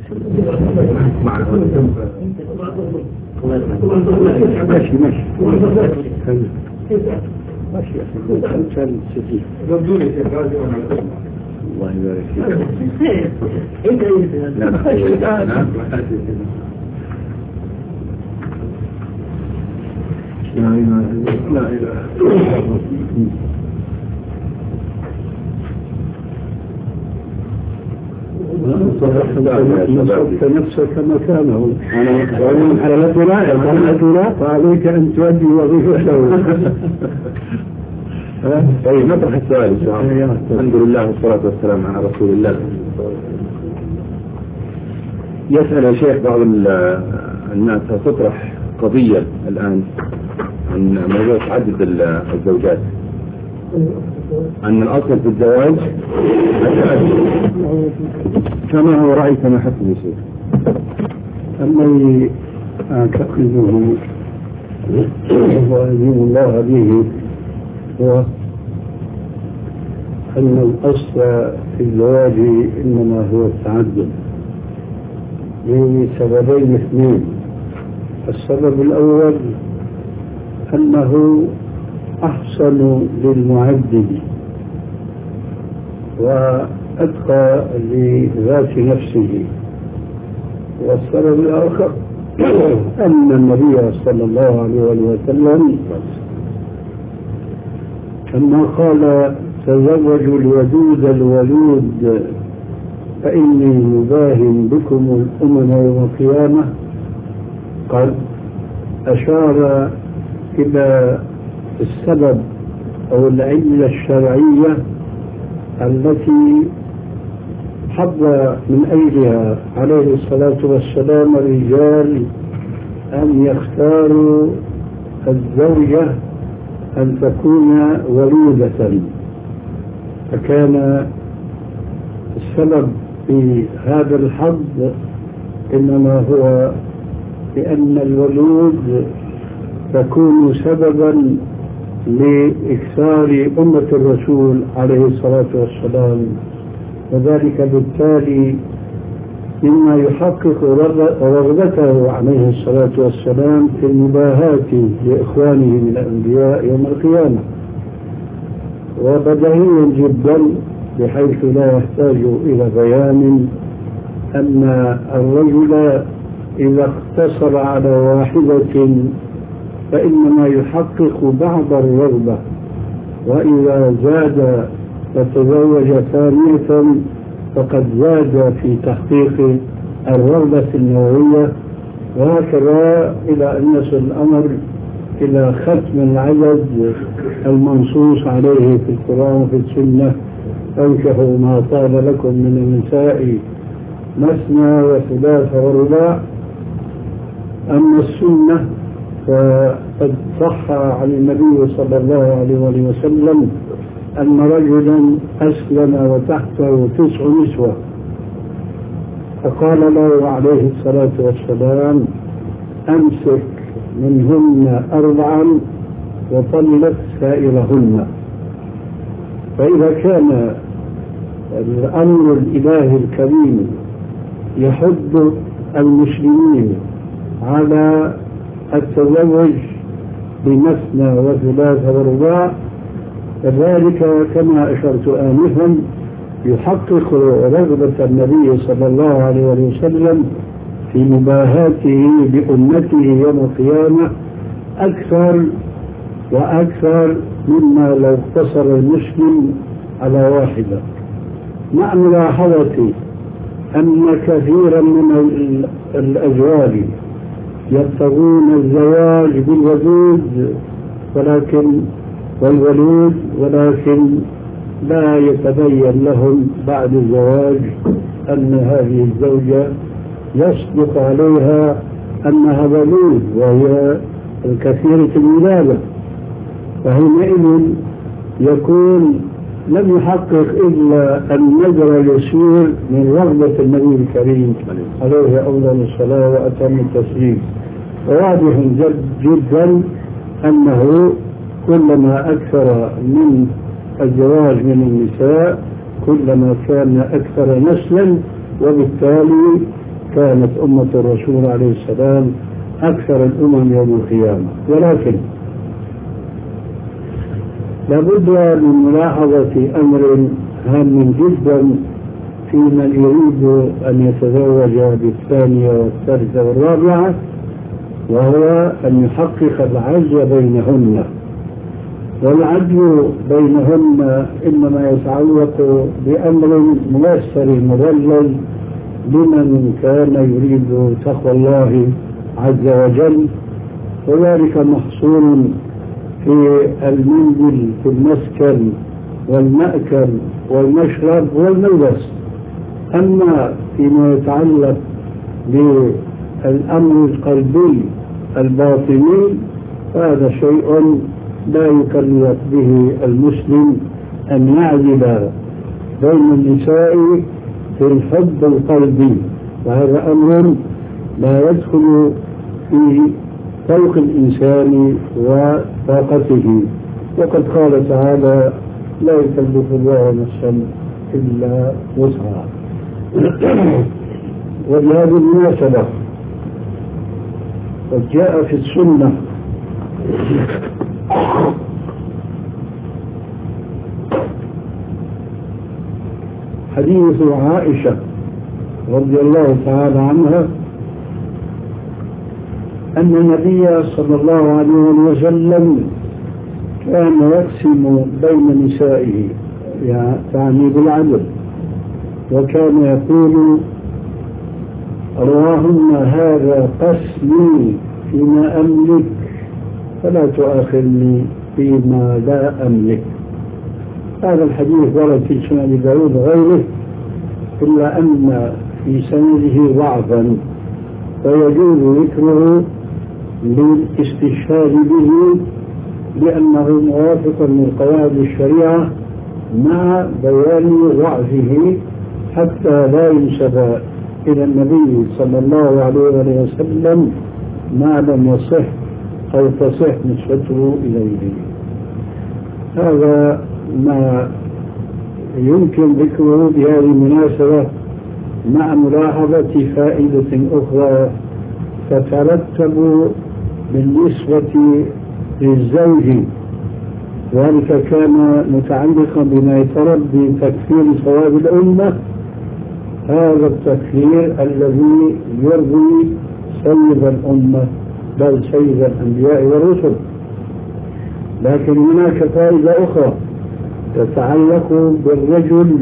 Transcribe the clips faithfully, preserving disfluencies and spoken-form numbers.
ماشي ماشي ماشي كان سجيه الله يبارك فيك. لا لا إله نصبت نفسك مكانه على الأدلاء فعليك أن تؤدي وظيفته. طيب نطرح السؤال إن شاء الله. الحمد لله والصلاة والسلام على رسول الله. يسأل يا شيخ بعض الناس تطرح قضية الآن عن موضوع تعدد الزوجات، أن الأصل في الزواج التعدد، فما هو رأيك ما حكم يا شيخ؟ الذي أعتقده وأدين الله به هو أن الأصل في الزواج إنما هو التعدد لسببين اثنين. السبب الأول أنه أحسن للمعدد وأتقى لذات نفسه. والسبب الآخر أن النبي صلى الله عليه وسلم لما قال تزوجوا الودود الولود فإني مباهن بكم الأمم يوم القيامة، قد أشار إلى السبب أو العلة الشرعية التي حب من أجلها عليه الصلاة والسلام الرجال أن يختاروا الزوجة أن تكون ولودة، فكان السبب في هذا الحظ إنما هو لأن الولود تكون سببا لإكثار أمة الرسول عليه الصلاة والسلام، وذلك بالتالي مما يحقق رغبته عليه الصلاة والسلام في المباهاة لإخوانه من الأنبياء يوم القيامة. وبديهي جدا بحيث لا يحتاج إلى بيان أن الرجل إذا اقتصر على واحدة فإنما يحقق بعض الرغبة، وإذا زاد وتزوج ثانية فقد زاد في تحقيق الرغبة النووية، وهكذا إلى أن يصل الأمر إلى ختم العدد المنصوص عليه في القرآن وفي السنة: انكحوا ما طاب لكم من النساء مثنى وثلاث ورباع. أما السنة فقد صح عن النبي صلى الله عليه وسلم أن رجلا أسلم وتحته تسع نسوة، فقال له عليه الصلاة والسلام: أمسك منهن أربعا وطلق سائرهن. فإذا كان الأمر الإلهي الكريم يحض المسلمين على التزوج بمثنى وثلاث ورباع، كذلك كما أشرت آنفا يحقق رغبة النبي صلى الله عليه وسلم في مباهاته بأمته يوم القيامة أكثر وأكثر مما لو اقتصر المسلم على واحدة، مع ملاحظة أن كثيرا من الأزواج يبتغون الزواج بالودود ولكن والولود ولكن لا يتبين لهم بعد الزواج أن هذه الزوجة يصدق عليها أنها ولود وهي الكثيرة الولادة، فحينئذ يكون لم يحقق إلا النذر اليسير من رغبة النبي الكريم عليه أفضل الصلاة وأتم التسليم. وواضح جد جدا أنه كلما أكثر من الزواج من النساء كلما كان أكثر نسلا، وبالتالي كانت أمة الرسول عليه السلام أكثر الأمم يوم القيامة. ولكن لابد من ملاحظة أمر هام جدا في من يريد أن يتزوج بالثانية والثالثة والرابعة، وهو أن يحقق العدل بينهن. والعدل بينهن إنما يتعلق بأمر ميسر مذلل لمن كان يريد تقوى الله عز وجل، وذلك محصور في المنزل، في المسكن والمأكل والمشرب والملبس. أما فيما يتعلق بالأمر القلبي الباطني فهذا شيء لا يكلف به المسلم أن يعدل بين النساء في الحب القلبي، وهذا أمر لا يدخل في طوق الإنسان وطاقته. وقد قال تعالى: لا يكلف الله نفسا إلا وسعها. وبهذه المناسبة قد جاء في السنة حديث عائشة رضي الله تعالى عنها أن النبي صلى الله عليه وسلم كان يقسم بين نسائه، يعني بالعدل، وكان يقول: اللهم هذا قسمي فيما أملك فلا تؤاخذني فيما لا أملك. هذا الحديث ورد في سنن أبي داود وغيره، إلا أن في سنده ضعفا، فيجوز ذكره للاستشهاد به لأنه موافق لقواعد الشريعة مع بيان ضعفه، حتى لا ينسب إلى النبي صلى الله عليه وسلم ما لم يصح أو تصح نسبته إليه. هذا ما يمكن ذكره بهذه المناسبة، مع ملاحظة فائدة أخرى تترتب بالنسبة للزوج، ذلك كان متعلقا بما يترتب بتكفير ثواب الأمة. هذا التكفير الذي يرضي سيد الأمة بل سيد الأنبياء والرسل. لكن هناك فائدة أخرى تتعلق بالرجل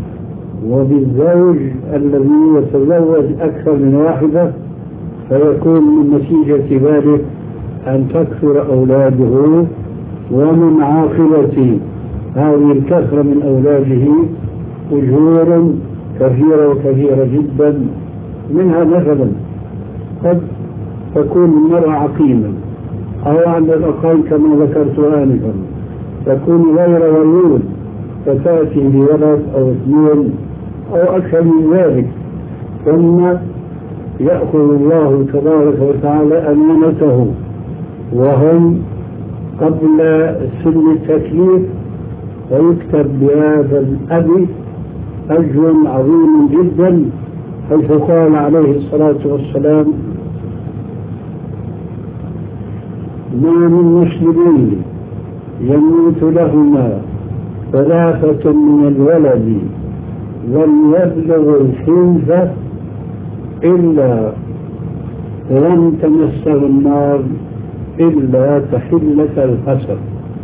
وبالزوج الذي يتزوج أكثر من واحدة، فيكون من نتيجة ذلك أن تكثر أولاده، ومن عاقبة هذه الكثرة من أولاده أجور كثيرة وكثيرة جدا. منها مثلا قد تكون المرأة عقيما، أو على الأقل كما ذكرت آنفا تكون غير ولود، فتأتي بولد أو اثنين أو أكثر من ذلك، ثم يأخذ الله تبارك وتعالى أمانته وهم قبل سن التكليف، ويكتب بهذا الأب أجر عظيم جدا، حيث قال عليه الصلاة والسلام: ما من مسلمين يموت لهما ثلاثة من الولد لم يبلغ الحنث إلا لم تمسه النار إلا تحلة الحسد.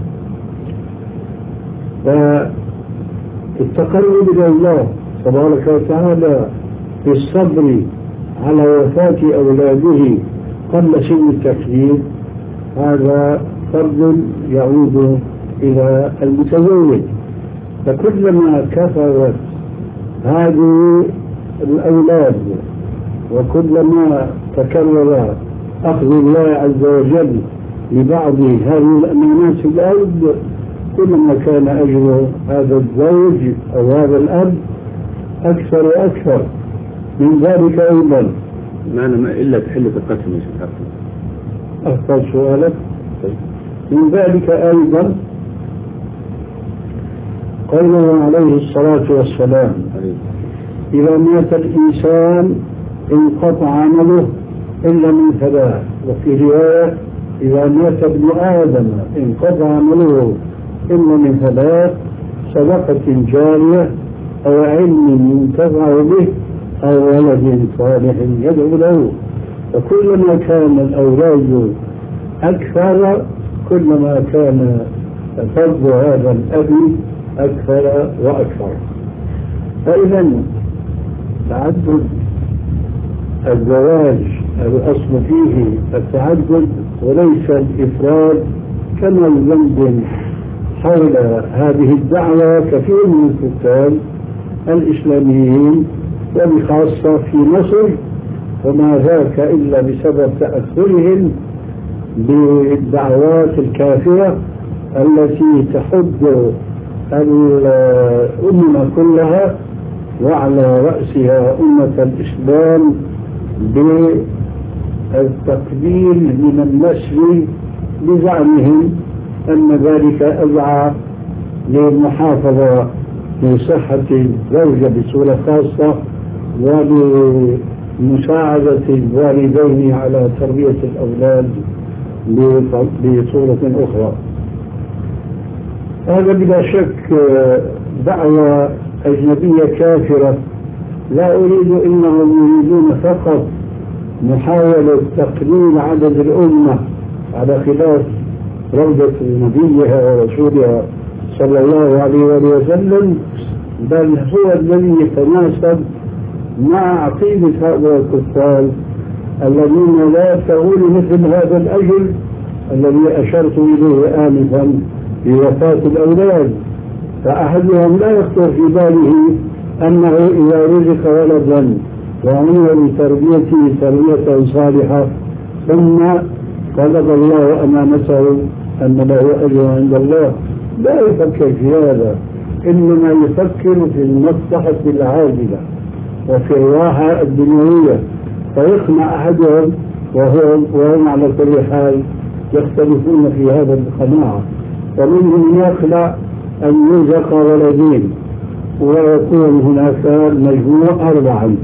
فالتقرب إلى الله تبارك وتعالى بالصبر على وفاة أولاده قبل سن التكليف هذا فرض يعود إلى المتزوج. فكلما كثرت هذه الأولاد وكلما تكرر أخذ الله عز وجل لبعض هذه الأمانات في الأرض، كلما كان أجر هذا الزوج أو هذا الأب أكثر وأكثر. من ذلك أيضا معنى ما إلا تحلة القسم يا شيخ. أفضل سؤالك. من ذلك أيضا قوله عليه الصلاة والسلام: إذا مات الإنسان انقطع عمله إلا من ثلاث. وفي رواية إذا مات ابن آدم انقطع عمله إلا من ثلاث: صدقة جارية أو علم ينتفع به أو ولد صالح يدعو له. وكلما كان الأولاد أكثر كلما كان فضل هذا الأب أكثر وأكثر. فإذا تعدد الزواج الأصل فيه التعدد وليس الإفراد، كما يلمدن حول هذه الدعوة كثير من الكتاب الإسلاميين وبخاصة في مصر، وما ذاك إلا بسبب تأثرهم بالدعوات الكافرة التي تحض الأمة كلها وعلى رأسها أمة الإسلام بالتقليل من النسل بزعمهم أن ذلك أدعى للمحافظة بصحة الزوجة بصورة خاصة ولمساعدة الوالدين على تربية الأولاد بصورة أخرى. هذا بلا شك دعوة أجنبية كافرة. لا أريد إنهم يريدون فقط محاولة تقليل عدد الأمة على خلاف روضة نبيها ورسولها صلى الله عليه وسلم، بل هو الذي يتناسب مع عقيدة هؤلاء الكفار الذين لا يبتغون مثل هذا الأجل الذي أشرت إليه آنفا بوفاة الأولاد. فأحدهم لا يخطر في باله أنه إذا رزق ولدا وعمل بتربيته تربية صالحة ثم طلب الله أمانته أن له أجر عند الله، لا يفكر في هذا، إنما يفكر في المصلحة العاجلة وفي الراحة الدنيوية. فيقنع أحدهم وهم على كل حال يختلفون في هذا القناعة، ومنهم يخلع أن يرزق ولدين ويكون هناك مجموع أربعا: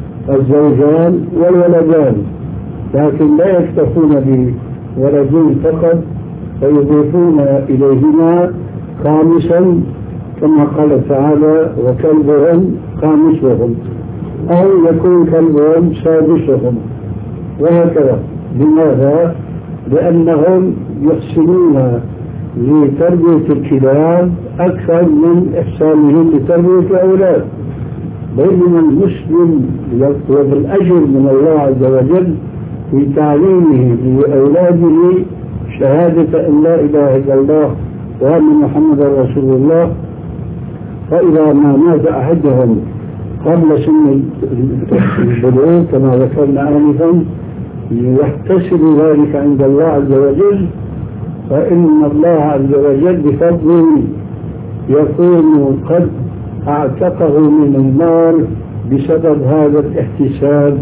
الزوجان والولدان، لكن لا يكتفون بولدين فقط فيضيفون إليهما خامسا كما قال تعالى: وكلبهم خامسهم، أو يكون كلبهم سادسهم، وهكذا. لماذا؟ لأنهم يحسنون لتربية الكلاب أكثر من إحسانهم لتربية الأولاد، بينما المسلم يطلب الأجر من الله عز وجل في تعليمه لأولاده شهادة أن لا إله إلا الله وأن محمدا رسول الله. فإذا ما مات أحدهم قبل سن البلوغ كما ذكرنا آنفا يحتسب ذلك عند الله عز وجل، فإن الله عز وجل بفضله يكون قد اعتقه من النار بسبب هذا الاحتساب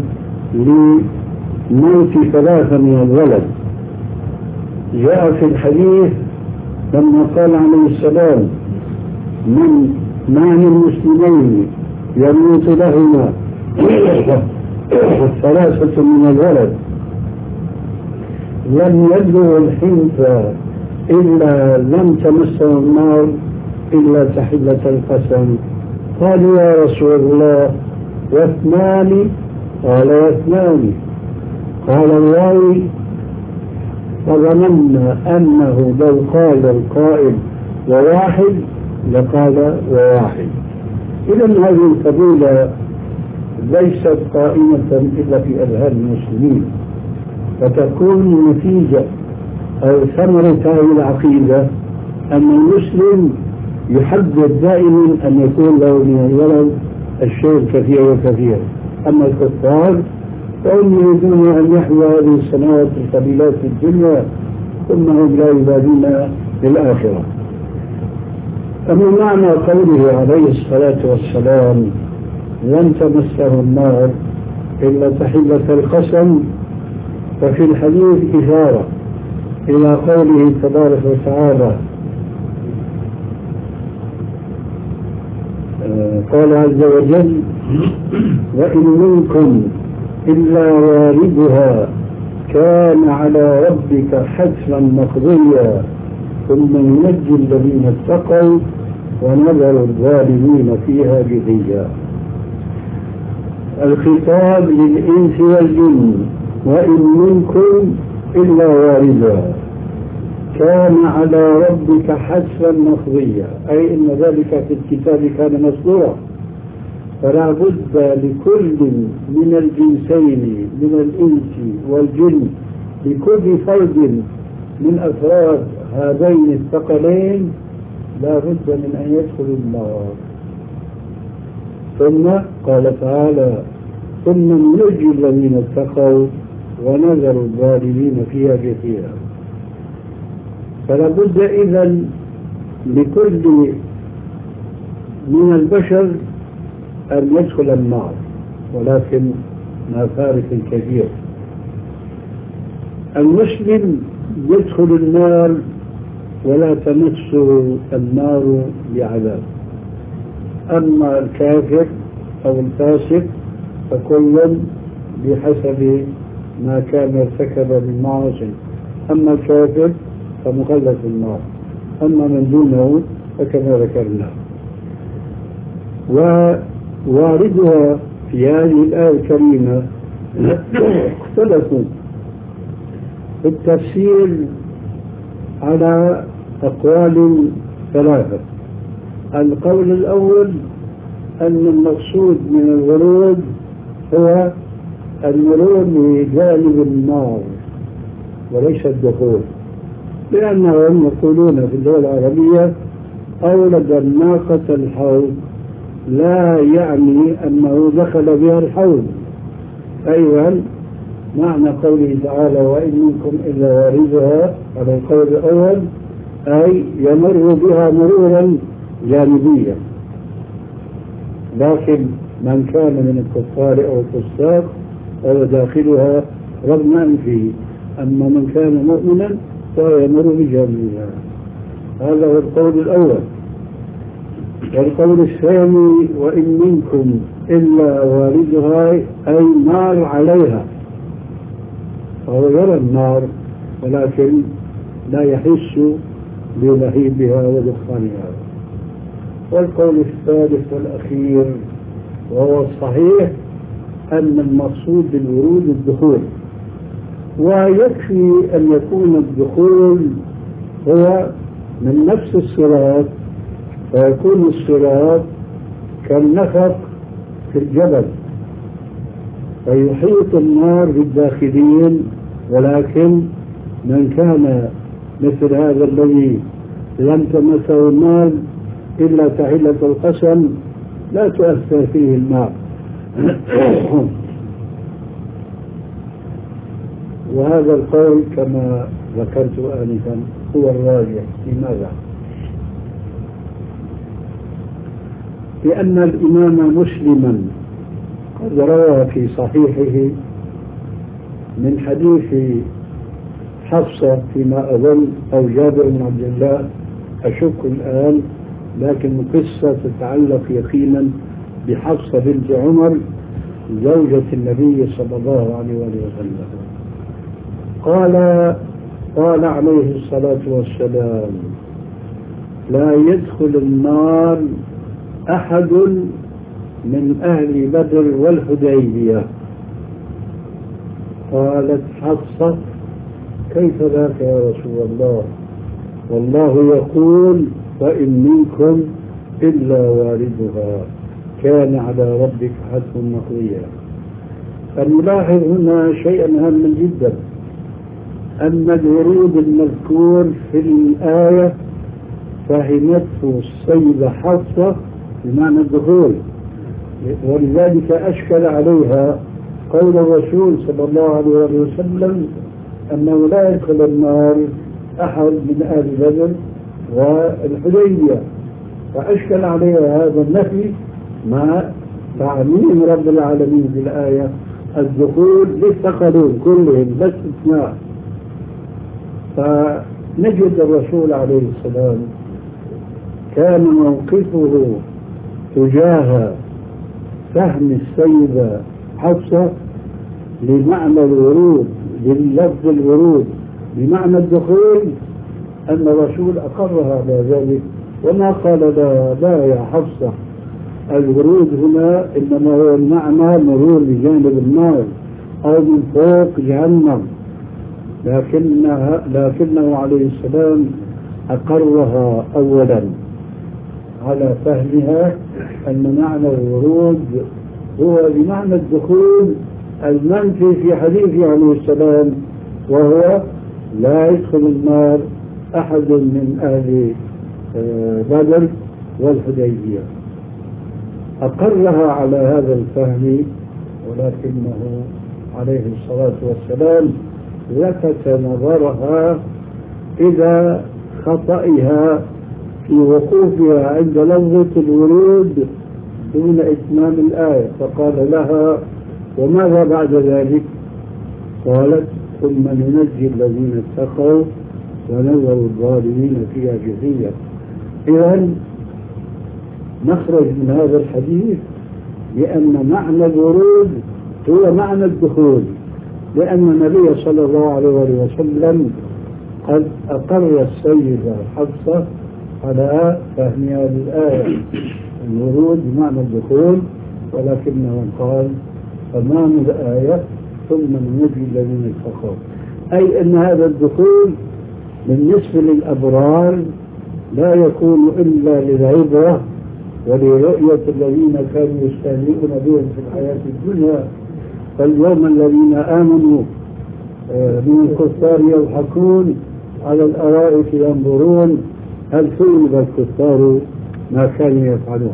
لموت ثلاثة من الولد. جاء في الحديث لما قال عليه السلام: من ما من مسلمين يموت لهما ثلاثة من الولد لم يبلغ الحنث إلا لم تمسه النار إلا تحلة القسم. قالوا: يا رسول الله واثنان؟ قال: واثنان. قال الله: فظننا أنه لو قال القائل وواحد لقال وواحد. إذا هذه القضية ليست قائمة إلا في أذهان المسلمين، فتكون نتيجة أو ثمرة هذه العقيدة أن المسلم يحدد دائما أن يكون له من الولد الشيء الكثير والكثير. أما الكفار فهم يريدون أن يحيوا هذه السنوات القليلات في الدنيا ثم هم لا يبالون بالآخرة. أما معنى قوله عليه الصلاة والسلام: لن تمسه النار إلا تحلة القسم، ففي الحديث إشارة إلى قوله تبارك وتعالى: قال عز وجل: وإن منكم إلا واردها كان على ربك حتما مقضيا ثم ننجي الذين اتقوا ونذر الظالمين فيها جثيا. الخطاب للإنس والجن: وإن منكم إلا واردها كان على ربك حتما مقضيا، أي إن ذلك في الكتاب كان مسطورا، فلا بد لكل من الجنسين من الإنس والجن، لكل فرد من أفراد هذين الثقلين لا بد من أن يدخل النار. ثم قال تعالى: ثم ننجي الذين اتقوا ونذر الظالمين فيها جثيا. فلا بد إذن لكل من البشر أن يدخل النار، ولكن مع فارق كبير. المسلم يدخل النار ولا تمسه النار بعذاب، أما الكافر أو الفاسق فكل بحسب ما كان ارتكب من معاصي، أما الكافر فمخلد في النار، أما من دونه فكما ذكرنا. وواردها في هذه الآية الكريمة اختلفوا في التفسير على أقوال ثلاثة. القول الأول أن المقصود من الورود هو المرور بجانب النار وليس الدخول، لأنهم يقولون في اللغة العربية أولد الناقة الحوض، لا يعني أنه دخل بها الحوض. أيضا معنى قوله تعالى: وإن منكم إلا واردها، على القول الأول أي يمر بها مرورا جانبيا، لكن من كان من الكفار أو الفساق فهو داخلها رغم أنفه، أما من كان مؤمنا فهو يمر بجانبها. هذا هو القول الأول. والقول الثاني: وإن منكم إلا واردها أي نار عليها، فهو يرى النار ولكن لا يحس بلهيبها ودخانها. والقول الثالث والأخير وهو الصحيح أن المقصود بالورود الدخول، ويكفي أن يكون الدخول هو من نفس الصراط، فيكون الصراط كالنفق في الجبل فيحيط النار بالداخلين، ولكن من كان مثل هذا الذي لم تمسه النار إلا تحلة القسم لا تؤثر فيه النار. وهذا القول كما ذكرت آنفا هو الراجح. لماذا؟ لأن الإمام مسلما قد روى في صحيحه من حديث حفصة فيما أظن أو جابر بن عبد الله، أشك الآن، لكن قصة تتعلق يقينا بحفصة بنت عمر زوجة النبي صلى الله عليه وسلم. قال قال عليه الصلاة والسلام: لا يدخل النار أحد من أهل بدر والحديبية. قالت حفصة: كيف ذاك يا رسول الله؟ والله يقول: وإن منكم إلا واردها كان على ربك حتما مقضيا. فنلاحظ هنا شيئا هاما جدا، أن الورود المذكور في الآية فهمته السيدة حفصة بمعنى الدخول، ولذلك أشكل عليها قول الرسول صلى الله عليه وسلم أنه لا يدخل النار أحد من أهل بدر والحديبية، فأشكل عليها هذا النفي مع تعميم رب العالمين في الآية الدخول للثقلين كلهم بس اثناء. فنجد الرسول عليه السلام كان موقفه تجاه فهم السيدة حفصة لمعنى الورود باللفظ الورود بمعنى الدخول أن الرسول أقرها على ذلك وما قال لا, لا يا حفصة الورود هنا إنما هو المعنى مرور بجانب النار أو من فوق جهنم، لكنها لكنه عليه السلام أقرها أولا على فهمها أن معنى الورود هو بمعنى الدخول المنفي في حديثه عليه السلام، وهو لا يدخل النار أحد من أهل بدر والحديبية. أقرها على هذا الفهم، ولكنه عليه الصلاة والسلام لفت نظرها إلى خطئها في وقوفها عند لفظة الورود دون إتمام الآية، فقال لها وماذا بعد ذلك؟ قالت ثم ننجي الذين اتقوا ونذر الظالمين فيها جثيا. إذن نخرج من هذا الحديث بأن معنى الورود هو معنى الدخول، لأن النبي صلى الله عليه وسلم قد أقر السيدة حفصة على فهمها للآية الورود بمعنى الدخول، ولكنه قال أمام الآية ثم ننجي الذين اتقوا، أي أن هذا الدخول بالنسبة للأبرار لا يكون إلا للعبرة ولرؤية الذين كانوا يستهزئون بهم في الحياة الدنيا، فاليوم الذين آمنوا من الكفار يضحكون على الأرائك ينظرون هل ثوب الكفار ما كانوا يفعلون.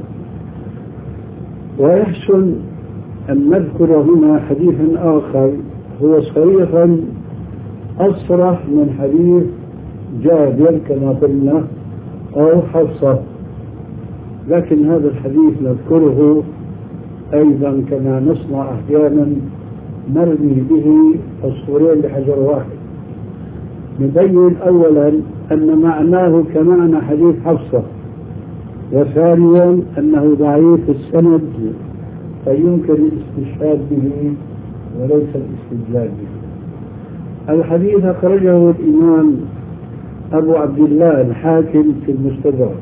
ويحسن أن نذكر هنا حديثا آخر هو صريحا أصرح من حديث جابر كما قلنا أو حفصة، لكن هذا الحديث نذكره أيضا كما نصنع أحيانا نرمي به عصفورين بحجر واحد. نبين أولا أن معناه كمعنى حديث حفصة، وثانيا أنه ضعيف السند فيمكن الاستشهاد به وليس الاستدلال به. الحديث أخرجه الإمام أبو عبد الله الحاكم في المستدرك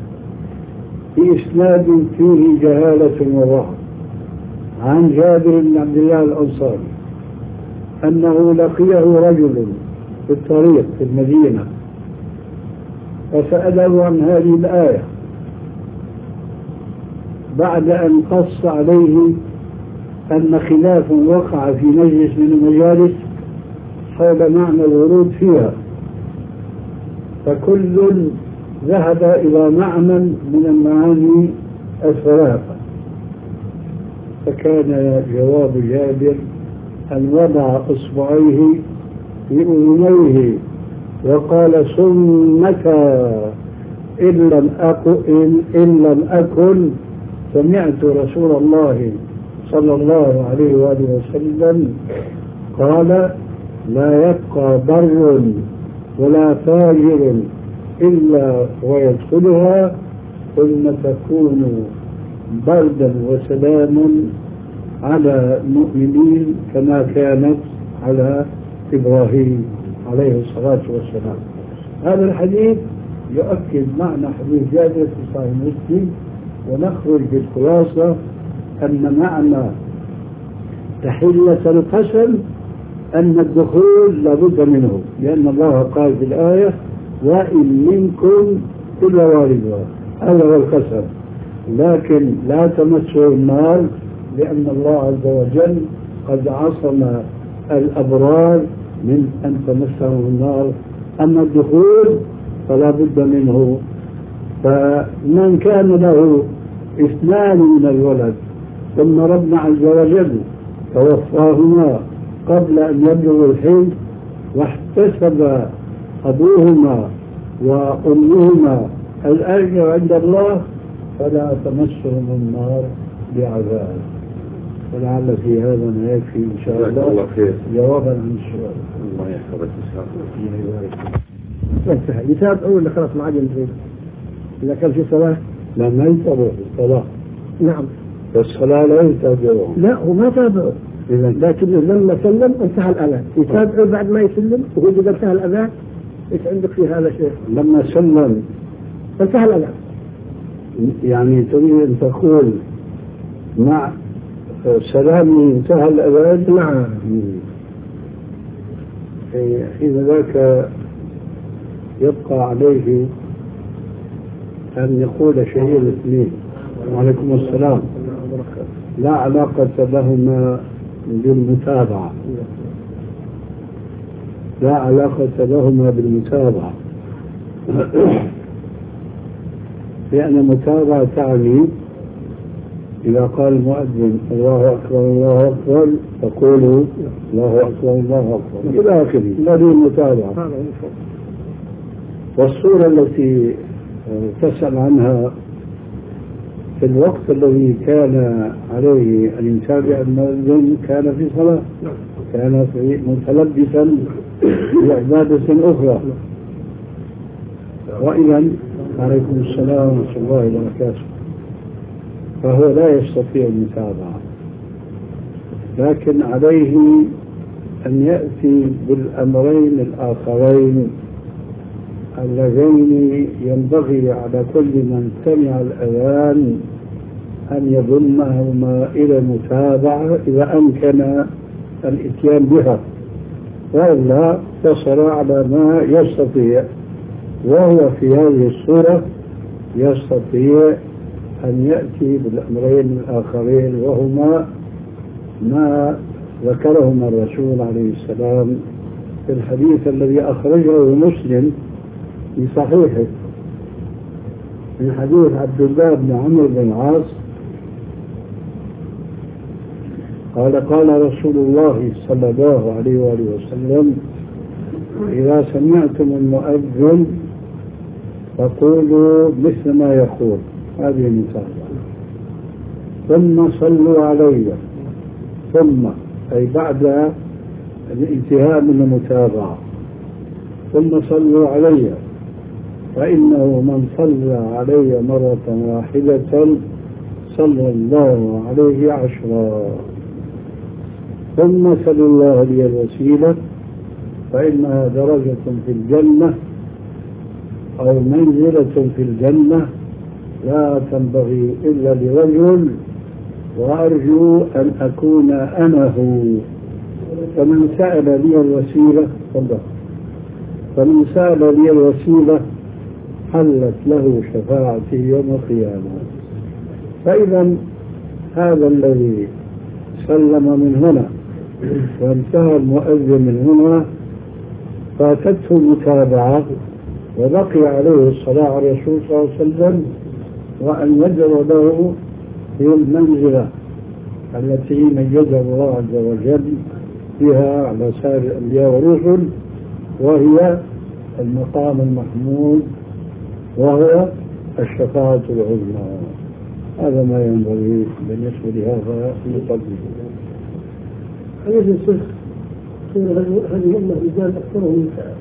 بإسناد فيه جهالة وضعف عن جابر بن عبد الله الأنصاري أنه لقيه رجل في الطريق في المدينة فسأله عن هذه الآية بعد أن قص عليه أن خلاف وقع في مجلس من المجالس حول معنى الورود فيها، فكل ذهب إلى معنى من المعاني الثلاثة، فكان جواب جابر أن وضع إصبعيه في أذنيه وقال سمك إن لم أكن, إن لم أكن سمعت رسول الله صلى الله عليه وآله وسلم قال لا يبقى بر ولا فاجر إلا ويدخلها ثم تكون بردا وسلام على المؤمنين كما كانت على إبراهيم عليه الصلاة والسلام. هذا الحديث يؤكد معنى حديث جابر في صحيح مسلم، ونخرج بالخلاصة أن معنى تحلة القسم أن الدخول لابد منه، لأن الله قال في الآية وإن منكم إلا واردها، هذا هو القسم، لكن لا تمسوا النار لأن الله عز وجل قد عصم الأبرار من أن تمسهم النار. أما الدخول فلا بد منه. فمن كان له اثنان من الولد ثم ربنا عز وجل توفاهما قبل أن يبلغوا الحلم واحتسب أبوهما وأمهما الأجر عند الله فلا تمسهم النار بعذاب. ولعل في هذا ما يكفي إن شاء الله جوابا عن السؤال. الله يحفظك انتهى يتابعوا ولا خلاص ما عاد ينتهي؟ إذا كان في صلاة لا ما يتابعوا في الصلاة. نعم الصلاة لا يتابعوا. لا هو ما تابعوا لكن لما سلم انتهى الأذان، يتابعه بعد ما يسلم وهو إذا انتهى الأذان. إيش عندك في هذا شيء؟ لما سلم انتهى الأذان، يعني تريد أن تقول مع سلامي انتهى الأذان؟ نعم. حين ذاك يبقى عليه أن يقول شيء الاثنين. وعليكم السلام. لا علاقة لهما بالمتابعة، لا علاقة لهما بالمتابعة لأن المتابعة تعني إذا قال المؤذن الله أكبر الله أكبر تقولوا الله أكبر الله أكبر إلى آخره. هذه المتابعة. والصورة التي تسأل عنها في الوقت الذي كان عليه أن يتابع المؤذن كان في صلاة، كان في متلبسا بعبادة أخرى. وإذا عليكم السلام ورحمة الله وبركاته. فهو لا يستطيع المتابعة، لكن عليه أن يأتي بالأمرين الآخرين اللذين ينبغي على كل من سمع الأذان أن يضمهما إلى المتابعة إذا أمكن الإتيان بها، وإلا اقتصر على ما يستطيع. وهو في هذه الصورة يستطيع أن يأتي بالأمرين الآخرين، وهما ما ذكرهما الرسول عليه السلام في الحديث الذي أخرجه مسلم في صحيحه من حديث عبد الله بن عمرو بن العاص قال قال رسول الله صلى الله عليه وآله وسلم إذا سمعتم المؤذن فقولوا مثل ما يقول، هذه المتابعة. ثم صلوا علي، ثم أي بعد الانتهاء من المتابعة، ثم صلوا علي فإنه من صلى علي مرة واحدة صلى الله عليه عشرا. ثم سلوا الله لي الوسيلة فإنها درجة في الجنة أو منزلة في الجنة لا تنبغي إلا لرجل وأرجو أن أكون أنا هو. فمن سأل لي الوسيلة فمن سأل لي الوسيلة حلت له شفاعتي يوم القيامة. فإذا هذا الذي سلم من هنا وانتهى المؤذن من هنا فاتته متابعة وبقي عليه الصلاة على الرسول صلى الله عليه وسلم وأن يجر له في المنزلة التي ميزها الله عز وجل بها على سائر الأنبياء والرسل، وهي المقام المحمود وهو الشفاعة العظمى. هذا ما ينبغي بالنسبة لهذا المقدم. حديث الشيخ هذه الأمة رجال أكثرهم نساء.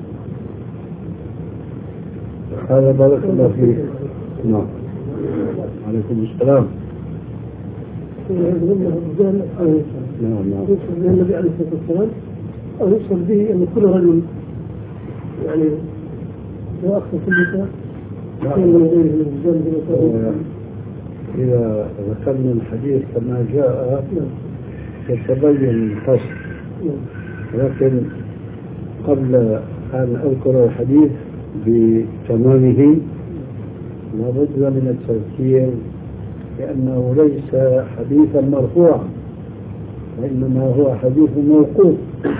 هذا بارك الله فيك. نعم. عليكم السلام. هذه الأمة رجال أكثرهم نساء. نعم نعم. يوصل به النبي عليه الصلاة والسلام أو يوصل به أن كل رجل يعني هو أكثر في النساء من غيره من الرجال. إذا ذكرنا الحديث كما جاء يتبين الفصل، لكن قبل أن أذكر الحديث بتمامه لابد من التذكير لأنه ليس حديثا مرفوعا وإنما هو حديث موقوف،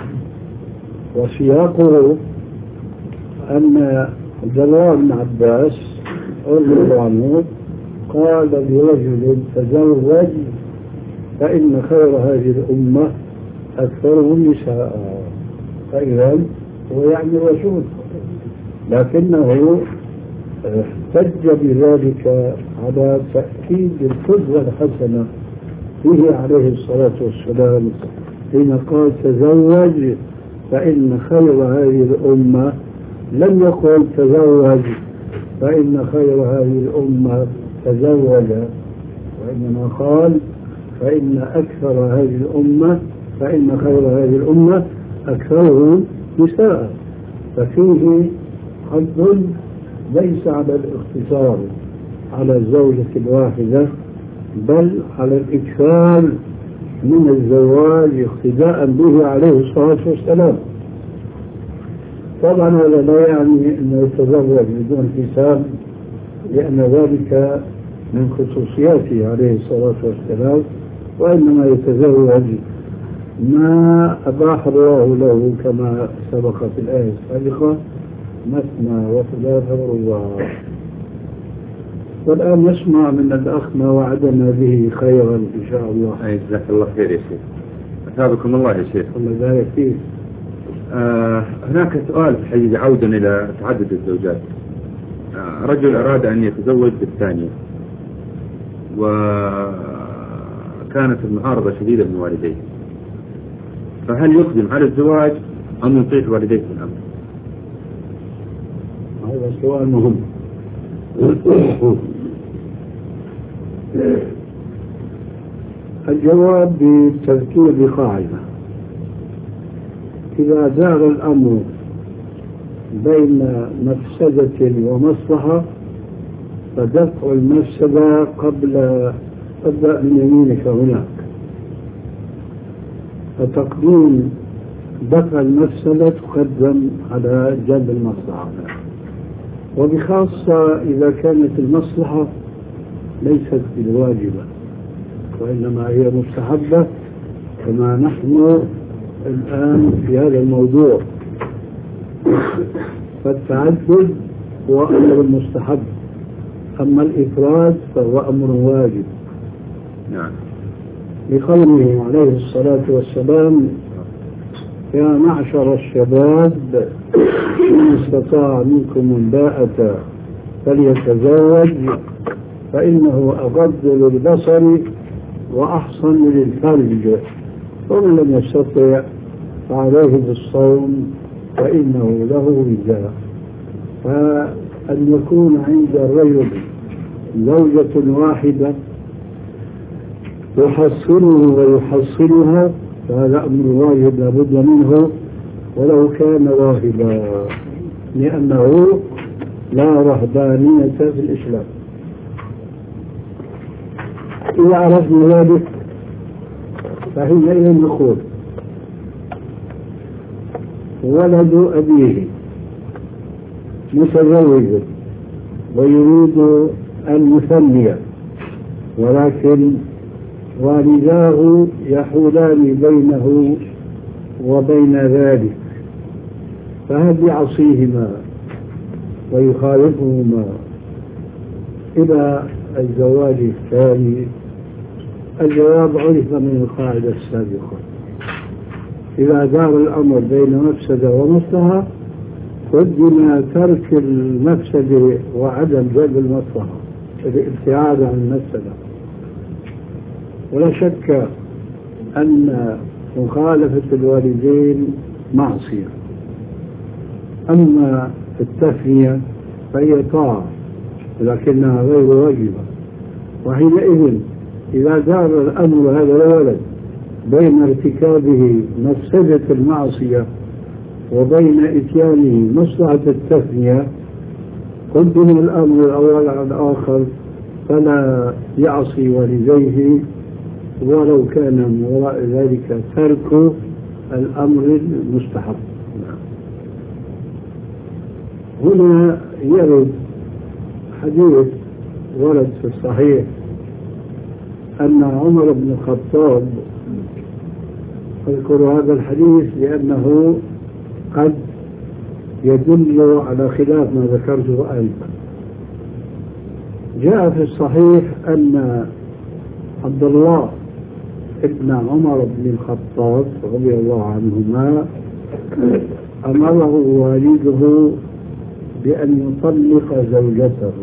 وسياقه أن عبد الله بن عباس رضي الله عنه قال لرجل تزوج فإن خير هذه الأمة أكثرهم نساء. فإذا هو يعني الرسول، لكنه احتج بذلك على تأكيد القدوة الحسنة به عليه الصلاة والسلام حين قال تزوج فإن خير هذه الأمة، لم يقل تزوج فإن خير هذه الأمة تزوج، وإنما قال فإن أكثر هذه الأمة فإن خير هذه الأمة أكثرهم نساء، ففيه حد ليس على الاقتصار على الزوجة الواحدة، بل على الإكثار من الزواج اقتداء به عليه الصلاة والسلام. طبعا هذا لا يعني أنه يتزوج بدون حساب، لأن ذلك من خصوصياته عليه الصلاة والسلام، وإنما يتزوج ما أباح الله له كما سبق في الآية السابقة: مثنى وثلاث ورباع. والآن نسمع من الأخ ما وعدنا به خيرا إن شاء الله. جزاك الله خير يا شيخ. أثابكم الله يا شيخ. الله يبارك فيك. آه هناك سؤال حقيقي عودا إلى تعدد الزوجات. آه رجل أراد أن يتزوج بالثانية، وكانت المعارضة شديدة من والديه، فهل يقدم على الزواج أم يطيع والديه في الأمر؟ هذا سؤال مهم. الجواب بالتذكير بقاعدة: إذا دار الأمر بين مفسدة ومصلحة فدفع المفسدة قبل ابدأ من يمينك هناك، فتقديم دفع المفسدة تقدم على جلب المصلحة، وبخاصة إذا كانت المصلحة ليست بالواجبة وإنما هي مستحبة، كما نحن الآن في هذا الموضوع. فالتعدد هو أمر مستحب، أما الإفراد فهو أمر واجب. نعم. لقوله عليه الصلاة والسلام: يا معشر الشباب من استطاع منكم الباءة فليتزوج فإنه أغض للبصر وأحصن للفرج، ومن لم يستطع فعليه بالصوم فإنه له وجاء. فأن يكون عند الرجل زوجة واحدة يحصنه ويحصنها فهذا أمر واجب لابد منه ولو كان راهبا، لأنه لا رهبانية في الإسلام. إذا عرفنا ذلك فحينئذ نقول: ولد أبيه متزوج ويريد المثنية، ولكن والداه يحولان بينه وبين ذلك، فهل يعصيهما ويخالفهما إلى الزواج الثاني؟ الجواب عرف من القاعدة السابقة: إذا دار الأمر بين مفسدة ومصلحة قدم ترك المفسدة وعدم جلب المصلحة، الابتعاد عن المفسدة. ولا شك أن مخالفة الوالدين معصية، أما التثنية فهي طاعة لكنها غير واجبة. وحينئذ إذا دار الأمر هذا الولد بين ارتكابه مفسدة المعصية وبين إتيانه مصلحة التثنية قدم الأمر الأول على الآخر، فلا يعصي والديه ولو كان من وراء ذلك ترك الأمر المستحب. هنا يرد حديث ورد في الصحيح أن عمر بن الخطاب، أذكر هذا الحديث لأنه قد يدل على خلاف ما ذكرته آنفا. جاء في الصحيح أن عبد الله ابن عمر بن الخطاب رضي الله عنهما أمره والده بأن يطلق زوجته،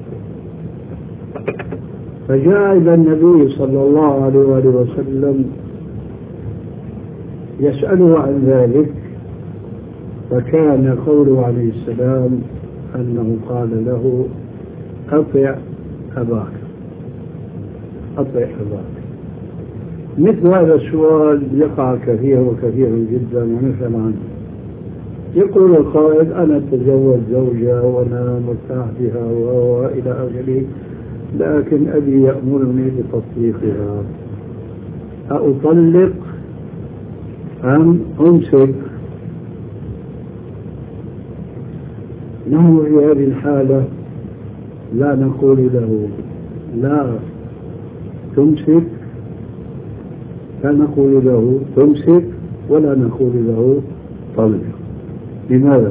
فجاء إلى النبي صلى الله عليه وآله وسلم يسأله عن ذلك، فكان قوله عليه السلام أنه قال له: أطع أباك أطع أباك. مثل هذا السؤال يقع كثير وكثير جدا. ومثلا يقول القائد أنا أتزوج زوجة وأنا مرتاح بها وإلى آخره، لكن أبي يأمرني بتطليقها، أطلق أم أمسك؟ نحن في هذه الحالة لا نقول له لا تمسك، لا نقول له تمسك ولا نقول له طلق. لماذا؟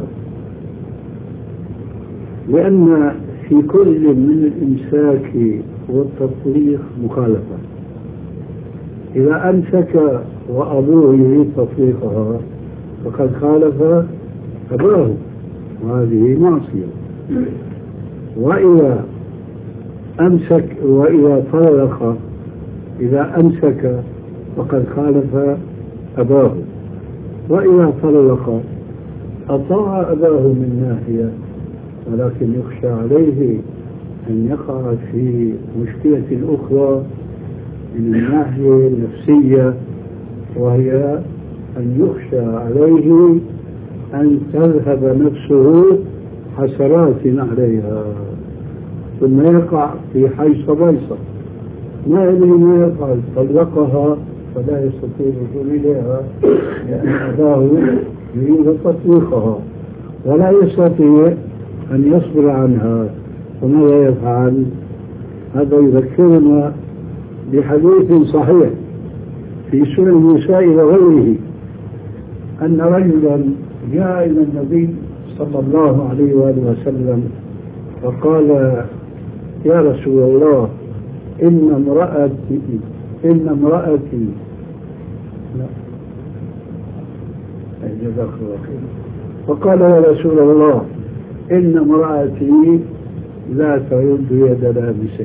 لأن في كل من الإمساك والتطليق مخالفة. إذا أمسك وأبوه يريد تطليقها فقد خالف أباه، وهذه معصية. وإذا أمسك وإذا طلق إذا أمسك فقد خالف أباه، وإذا طلق أطاع أباه من ناحية، ولكن يخشى عليه أن يقع في مشكلة أخرى من الناحية النفسية، وهي أن يخشى عليه أن تذهب نفسه حسرات عليها ثم يقع في حيص بيصة ما يدري ما يفعل. طلقها فلا يستطيع الوصول إليها لأن أباه يريد تطليقها ولا يستطيع أن يصبر عنها، فماذا يفعل؟ هذا يذكرنا بحديث صحيح في سنن النساء وغيره أن رجلا جاء إلى النبي صلى الله عليه وآله وسلم فقال يا رسول الله إن امرأتي إن امرأتي لا جزاك الله خير. فقال يا رسول الله إن امرأتي لا ترد يد لامس،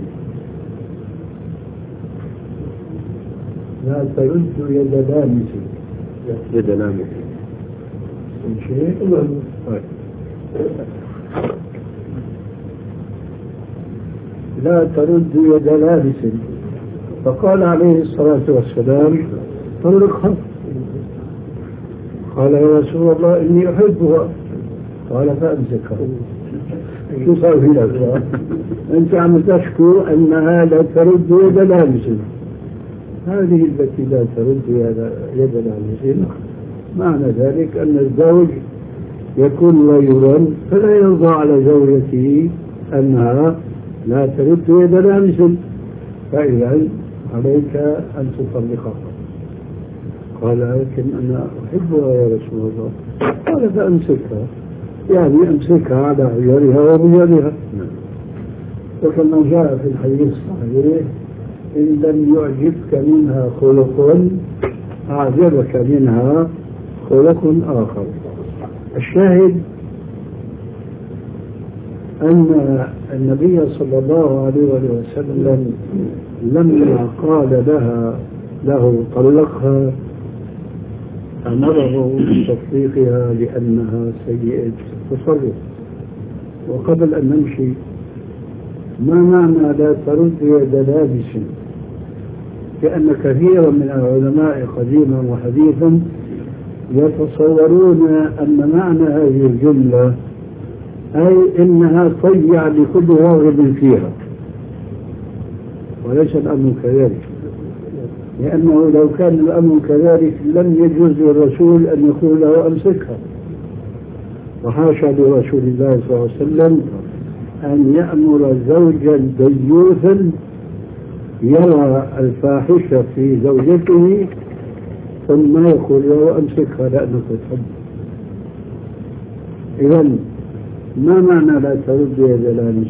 لا ترد يد لامس يد لامس شيء لا ترد يد لابس. فقال عليه الصلاة والسلام طلقها. قال يا رسول الله إني أحبها. قال فأمسكها. شو صار في لك؟ أنت عم تشكو أنها لا ترد يد لابس، هذه التي لا ترد يد لابس معنى ذلك أن الزوج يكون غيرا فلا يرضى على زوجته أنها لا ترد يد لامس، فإذا عليك أن تطلقها. قال لكن أنا أحبها يا رسول الله. قال فأمسكها، يعني أمسكها على عيالها وبيالها. وكما جاء في الحديث الصحيح إن لم يعجبك منها خلق أعجبك منها خلق آخر. الشاهد أن النبي صلى الله عليه وسلم لما قال لها له طلقها أمره بتطليقها لأنها سيئة تصرف. وقبل أن نمشي، ما معنى لا ترد يد لابس؟ لأن كثيرا من العلماء قديما وحديثا يتصورون أن معنى هذه الجملة أي إنها تضيع لكل راغب فيها، وليس الأمر كذلك، لأنه لو كان الأمر كذلك لم يجوز للرسول أن يقول له أمسكها، وحاشا لرسول الله صلى الله عليه وسلم أن يأمر زوجا ديوثا يرى الفاحشة في زوجته ثم يقول له أمسكها لأنك تحب. إذن ما معنى لا ترد يد لامس؟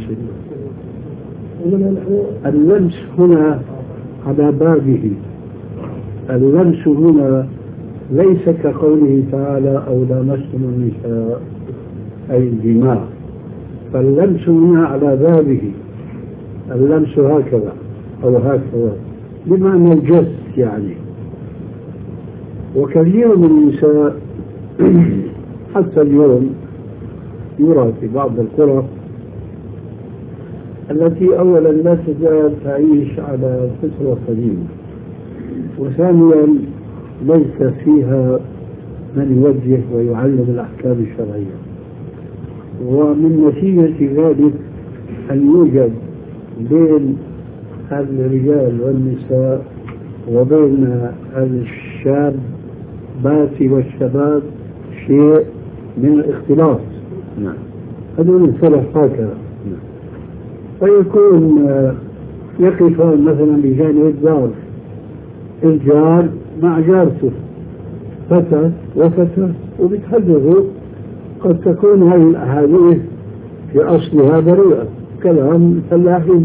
اللمس هنا على بابه، اللمس هنا ليس كقوله تعالى أو لامستم النساء أي الجماع، فاللمس هنا على بابه، اللمس هكذا أو هكذا بمعنى الجس يعني. وكثير من النساء حتى اليوم يرى في بعض القرى التي أولا لا تزال تعيش على فطرة قديمة، وثانيا ليس فيها من يوجه ويعلم الأحكام الشرعية. ومن نتيجة ذلك أن يوجد بين الرجال والنساء وبين الشابات والشباب شيء من الاختلاط. نعم. هذول الفرح هكذا. فيكون يقفان مثلا بجانب الدار، الجار مع جارته، فتى وفتى، وبيتحدثوا. قد تكون هذه الأحاديث في أصلها بريئة، كلام فلاحين،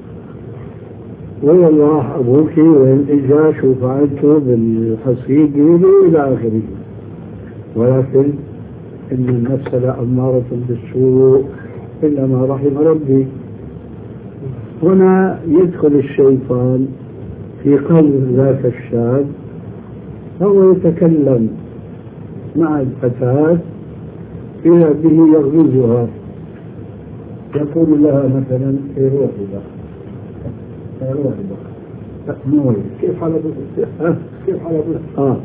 وين راح أبوك، وين إجا، شو فعلته بالحصيد إلى آخره. ولكن إن النفس لأمارة بالسوء إلا ما رحم ربي. هنا يدخل الشيطان في قلب ذاك الشاب، هو يتكلم مع الفتاة إذا به يغمزها، يقول لها مثلا في روحي بقى في روحي بقى نوري كيف حالك كيف حالك آه.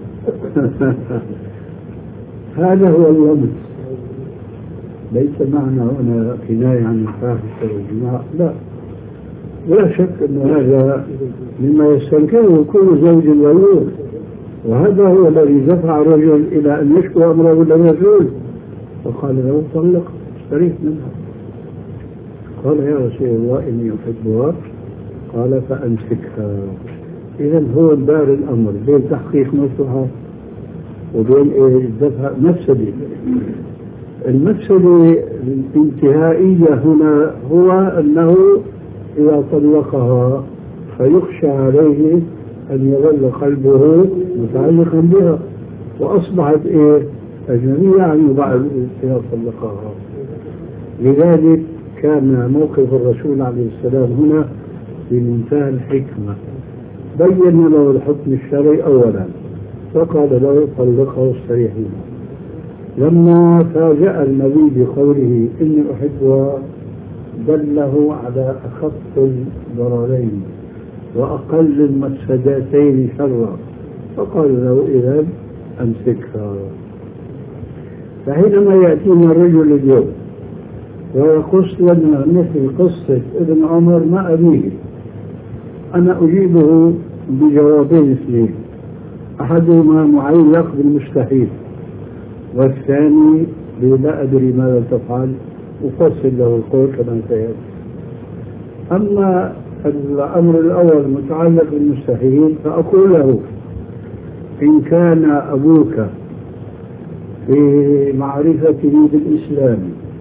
هذا هو اللمس. ليس معنى هنا كناية عن الفاحشة والجماع، لا، لا شك أن هذا مما يستنكره كل زوج ولود، وهذا هو الذي دفع الرجل إلى أن يشكو أمره للرسول وقال له طلق استريح منها. قال يا رسول الله إني أحبها، قال فأمسكها. إذا هو دار الأمر بين تحقيق مصلحة وبين دفع مفسدة. المفسدة الانتهائية هنا هو أنه إذا طلقها فيخشى عليه أن يظل قلبه متعلقا بها وأصبحت إيه أجنبية عنه بعد إذا طلقها. لذلك كان موقف الرسول عليه السلام هنا في منتهى الحكمة، بين له الحكم الشرعي أولا فقال له طلقه واستريح منها. لما فاجأ النبي بقوله إني أحبها دله على أخف الضررين وأقل المفسدتين شرا، فقال له إذا أمسكها. فحينما يأتينا الرجل اليوم ويقص لنا مثل قصة ابن عمر مع أبيه، أنا أجيبه بجوابين اثنين، أحدهما معلق بالمستحيل والثاني لا أدري ماذا تفعل، أفصل له القول كما سيأتي. أما الأمر الأول متعلق بالمستحيل فأقول له إن كان أبوك في معرفته بالإسلام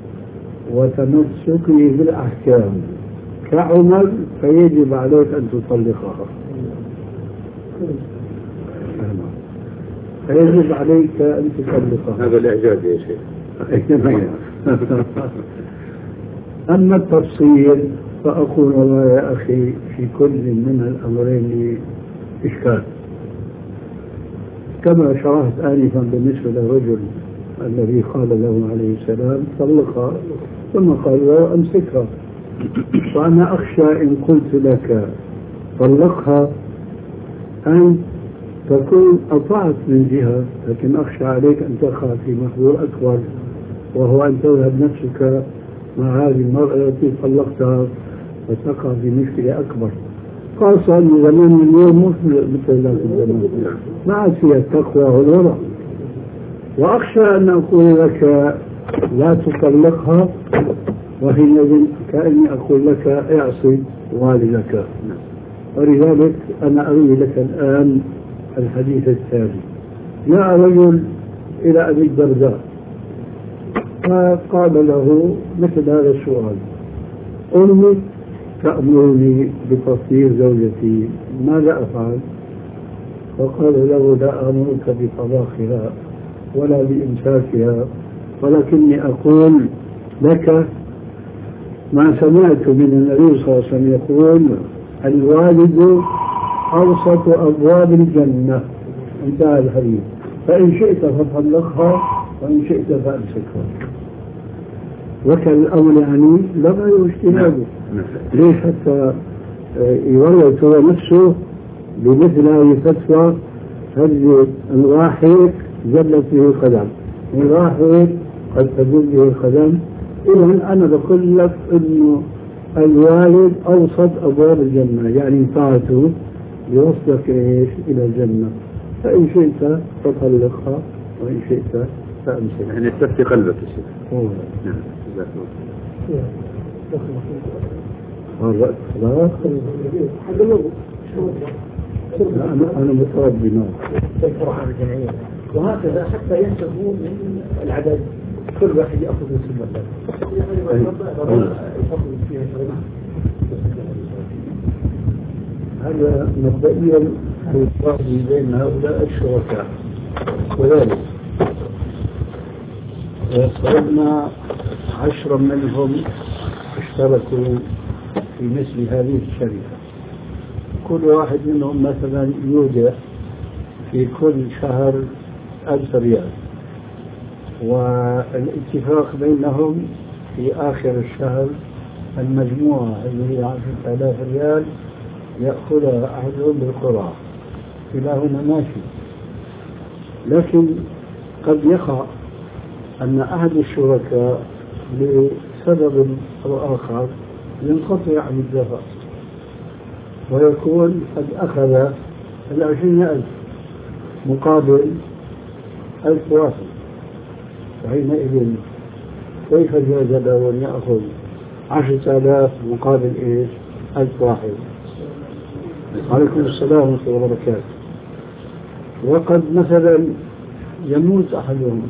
وتمسكه بالأحكام كعمر فيجب عليك أن تطلقها، فيجب عليك أن تطلقها. هذا الإعجاز يا شيخ. أما التفصيل فأقول والله يا أخي في كل من الأمرين إشكال، كما شرحت آنفا بالنسبة للرجل الذي قال له عليه السلام طلقها ثم قال له أمسكها. وأنا أخشى إن قلت لك طلقها أن تكون أطعت من جهة، لكن أخشى عليك أن تقع في محظور أكبر، وهو أن تذهب نفسك مع هذه المرأة التي طلقتها وتقع في مشكلة أكبر، خاصة أن زمان اليوم مش مثل ذاك الزمان، ما عاد فيها التقوى والورع. وأخشى أن أقول لك لا تطلقها وحينئذ كأني أقول لك اعصي والدك. ولذلك أنا أروي لك الآن الحديث التالي. جاء رجل إلى أبي الدرداء فقال له مثل هذا السؤال: أمي تأمرني بتطهير زوجتي، ماذا أفعل؟ فقال له: لا أمرك بطلاقها ولا بإمساكها، ولكني أقول لك ما سمعت من النبي صلى الله عليه وسلم يقول: الوالد أوسط أبواب الجنة، انتهى الحديث، فإن شئت فطلقها وإن شئت فأمسكها. وكان الأمر يعني لغى واجتنابه. ليش؟ حتى يورط هو نفسه بمثل هذه الفتوى هل راح هيك زلت به القدم، إن راح هيك قد تزل به القدم. إذن أنا بقول لك إنه الوالد أوسط أبواب الجنة، يعني طاعته يوصلك إيش إلى الجنة، فإن شئت فطلقها وإن شئت فأمسك. يعني استفتي قلبك يا شيخ. نعم. جزاك الله. خلاص. أنا أنا متربي نعم. وهكذا حتى ينتهوا من العدد، كل واحد يأخذ من سنة. هذا مبدئيا الفرق بين هؤلاء الشركاء، وذلك فرضنا عشرة منهم اشتركوا في مثل هذه الشركة، كل واحد منهم مثلا يودع في كل شهر ألف ريال، والاتفاق بينهم في آخر الشهر المجموعة اللي هي عشرة آلاف ريال يأخذها أحدهم بالقرعة. إلى هنا ماشي، لكن قد يقع أن أحد الشركاء لسبب أو آخر ينقطع عن الدفع ويكون قد أخذ العشرين ألف مقابل ألف واحد، فحينئذ كيف جاز له أن يأخذ عشرة آلاف مقابل إيش ألف واحد؟ عليكم السلام ورحمة الله وبركاته. وقد مثلا يموت أحدهم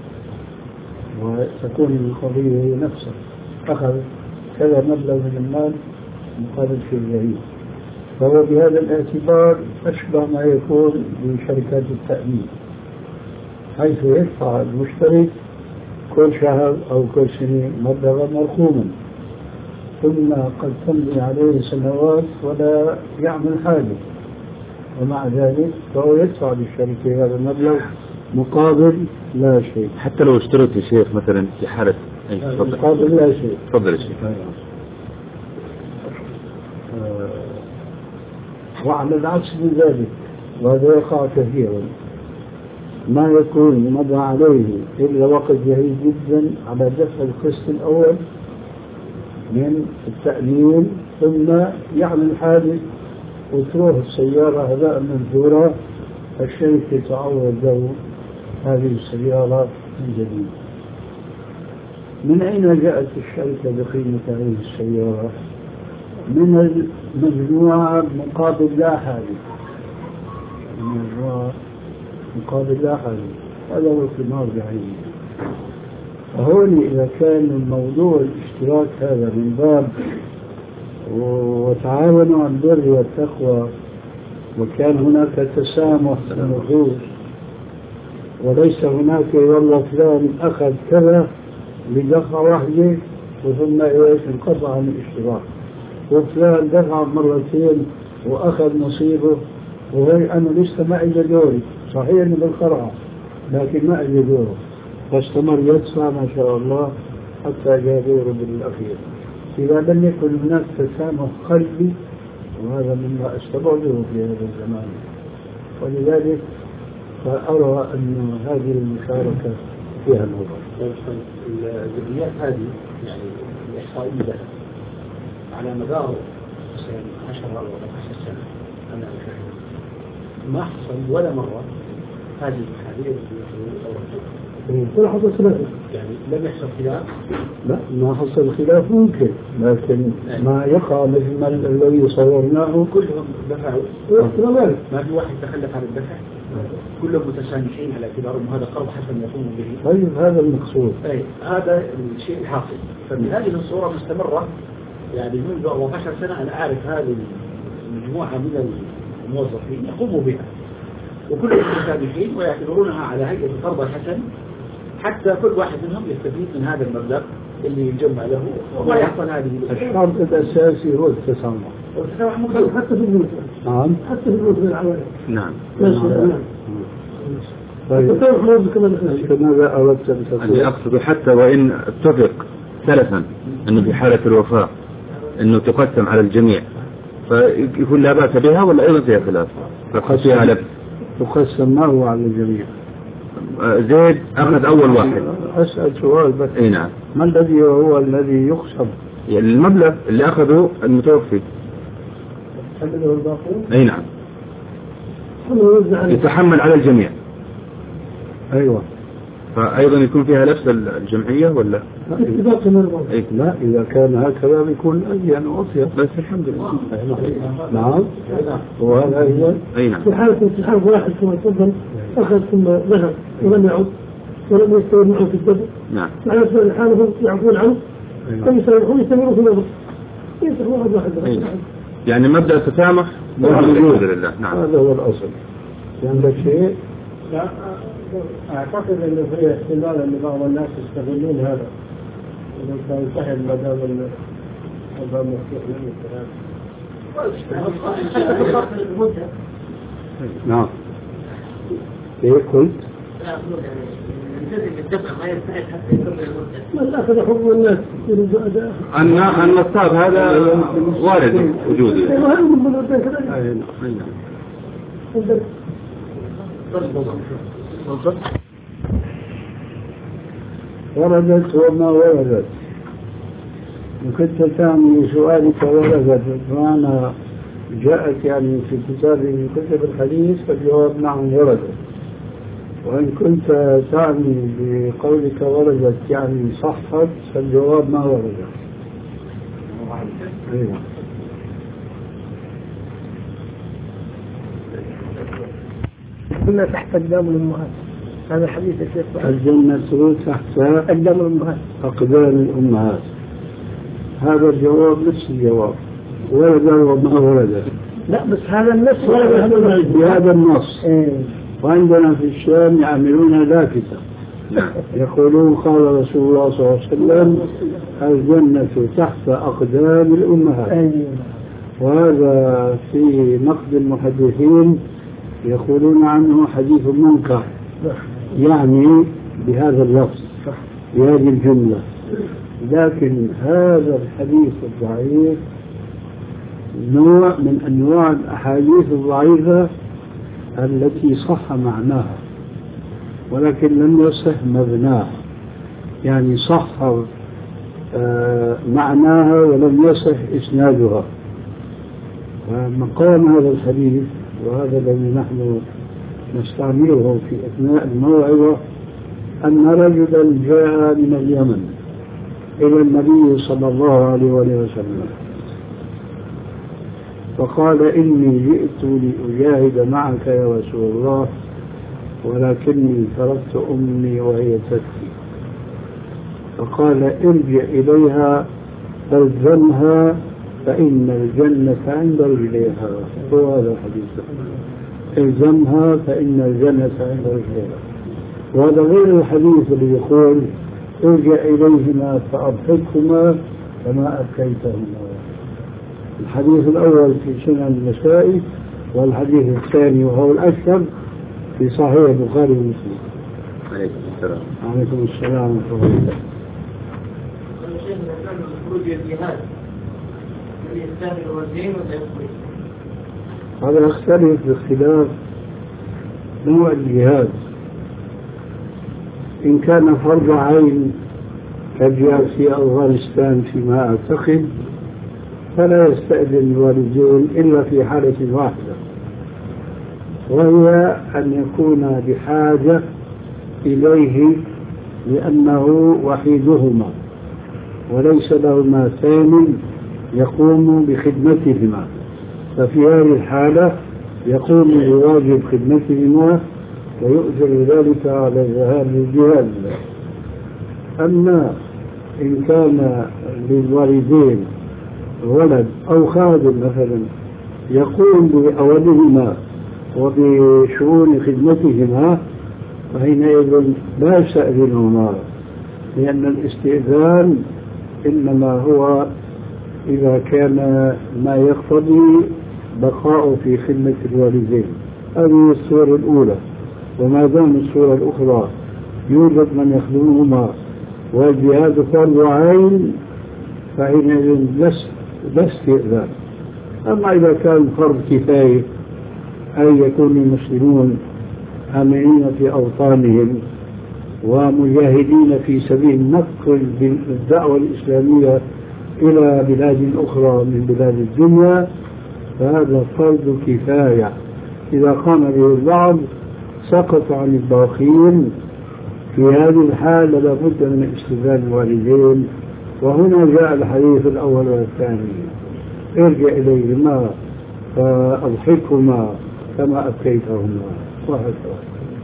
وتكون القضية نفسها أخذ كذا مبلغ من المال مقابل شيء جديد، فهو بهذا الاعتبار أشبه ما يكون بشركات التأمين، حيث يدفع المشترك كل شهر أو كل سنة مبلغا مرقوما، ثم قد تمضي عليه سنوات ولا يعمل حاجة، ومع ذلك فهو يدفع للشركة هذا المبلغ مقابل لا شيء. حتى لو اشتريت يا شيخ مثلا في حالة مقابل لا شيء. تفضل يا شيخ. آه وعلى العكس من ذلك، وهذا يقع كثيرا، ما يكون مضى عليه إلا وقت جيد جدا على دفع القسط الأول من التأمين، ثم يعمل حادث وتروح السيارة هباء منثورا، الشركة تعوض له هذه السيارة من جديد. من أين جاءت الشركة بقيمة هذه السيارة؟ من المجموعة مقابل لا حادث، المجموعة مقابل لا حادث، هذا هو الثمار بعينه. فهون إذا كان الموضوع الاشتراك هذا من باب وتعاونوا على البر والتقوى، وكان هناك تسامح في النفوس، وليس هناك والله فلان أخذ كذا بدفعة واحدة وثم إيش انقطع عن الاشتراك، وفلان دفع مرتين وأخذ نصيبه، وهي أنا لسه ما إجا دوري، صحيح إنه بالقرعة لكن ما إجا دوره، فاستمر يدفع ما شاء الله حتى جاء دوره بالأخير. إذا لم يكن هناك تسامح قلبي، وهذا مما استبعده في هذا الزمان، ولذلك فأرى أن هذه المشاركة فيها النظر. الجمعيات هذه يعني الإحصائية على مدار عشرة أو أربعة عشر سنة أنا أشاهد ما حصل ولا مرة هذه المحاذير ولا حصل خلاف، يعني لم يحصل خلاف. لا ما حصل خلاف ممكن، لكن ما يقع مثل ما الذي صورناه كلهم دفعوا، ما في واحد تخلف عن الدفع، كلهم متسامحين على اعتبار أن هذا قرض حسن يقوم به. طيب هذا المقصود. أي هذا الشيء الحاصل. فبهذه الصورة مستمرة يعني منذ أربعة عشر سنة أنا أعرف هذه المجموعة من الموظفين يقوموا بها، وكلهم متسامحين ويعتبرونها على هيئة قرض حسن، حتى كل واحد منهم يستفيد من هذا المبلغ اللي يجمع له وما يحصل هذه. الشرط الأساسي هو التسامح. والتسامح موجود حتى في البيوت. نعم. حتى في البيوت من العوائل. نعم. نعم. التسامح موجود كمان. ماذا أردت أن تقول؟ أنا أقصد حتى وإن اتفق سلفا أنه في حالة الوفاة أنه تقسم على الجميع، فيكون لا بأس بها ولا أيضا فيها خلاف؟ فقد فيها لبس. تقسم ما هو على الجميع. زيد أخذ أول واحد. أسأل سؤال بس. أي نعم. ما الذي هو الذي يقسم؟ يعني المبلغ اللي أخذه المتوفي. أي نعم. يتحمل على الجميع. أيوة. فأيضا يكون فيها لبس الجمعية ولا؟ لا, لا إذا كان هكذا بيكون أزين وأطيب. بس الحمد لله. نعم. وهذا أيضا. أي نعم. في حالة امتحان واحد ثم تفضل أخذ ثم ذهب ولم يعد ولم يستوي معه في الدبر. نعم. على سبيل حاله يعفون عنه فيسامحون يستمروا في النظر. ينسخ واحد واحد. يعني مبدأ التسامح الحمد لله. نعم. هذا هو الأصل. عندك شيء؟ لا أعتقد أنه في احتمال أن بعض الناس يستغلون هذا إذا كان سهل ما دام الباب مفتوح من الكلام. نعم. إيه قلت؟ لا أخذ حكم الناس أن النصاب هذا وارد وجوده. أي نعم. وردت وما وردت. وكنت تعني سؤالك وردت بمعنى جاءت يعني في كتاب من كتب الحديث فالجواب نعم وردت. وإن كنت تعني بقولك وردت يعني صحت فالجواب ما وردت. أيوة. كنا تحت أقدام الأمهات. هذا حديث الشيخ. الجنة تحت أقدام الأمهات. أقدام الأمهات. هذا الجواب نفس الجواب. ورد وما ورد. لا بس هذا النص ورد بهذا النص. إيه. وعندنا في الشام يعملون لافتة. يقولون قال رسول الله صلى الله عليه وسلم الجنة تحت أقدام الأمهات. أيوة. وهذا في نقد المحدثين يقولون عنه حديث منكر يعني بهذا اللفظ بهذه الجملة. لكن هذا الحديث الضعيف نوع من أنواع الأحاديث الضعيفة التي صح معناها ولكن لم يصح مبناها. يعني صح معناها ولم يصح إسنادها. ومقام هذا الحديث وهذا الذي نحن نستعمله في أثناء الموعظة أن رجلا جاء من اليمن إلى النبي صلى الله عليه وسلم فقال إني جئت لأجاهد معك يا رسول الله ولكني تركت أمي وهي تبكي. فقال ارجع إليها فالزمها فإن الجنة عند رجليها. هو هذا الحديث. الزمها فإن الجنة عند رجليها. وهذا غير الحديث اللي يقول ارجع إليهما فأضحكهما فما أبكيتهما. الحديث الأول في سنن النسائي والحديث الثاني وهو الأشهر في صحيح البخاري ومسلم. عليكم السلام. عليكم السلام ورحمة الله وبركاته. هذا يختلف باختلاف نوع الجهاد. إن كان فرض عين كالجهاد في أفغانستان فيما أعتقد فلا يستأذن الوالدين إلا في حالة واحدة وهي أن يكون بحاجة إليه لأنه وحيدهما وليس لهما ثاني يقوم بخدمتهما. ففي هذه الحالة يقوم بواجب خدمتهما ويؤثر ذلك على الذهاب للجهاد. أما إن كان للوالدين ولد أو خادم مثلا يقوم بأولهما وبشؤون خدمتهما فحينئذ لا يستأذنهما لأن الاستئذان إنما هو إذا كان ما يقتضي بقاء في خدمة الوالدين. هذه الصورة الأولى. وما دام الصورة الأخرى يوجد من يخدمهما والجهاد فرض عين فحينئذ لا استئذان. أما إذا كان فرض كفاية أن يكون المسلمون آمنين في أوطانهم ومجاهدين في سبيل نقل الدعوة الإسلامية إلى بلاد أخرى من بلاد الدنيا، فهذا فرض كفاية. إذا قام به البعض سقط عن الباقين. في هذه الحالة لابد من استئذان الوالدين، وهنا جاء الحديث الأول والثاني: ارجع إليهما فأضحكهما كما أبكيتهما. وهكذا.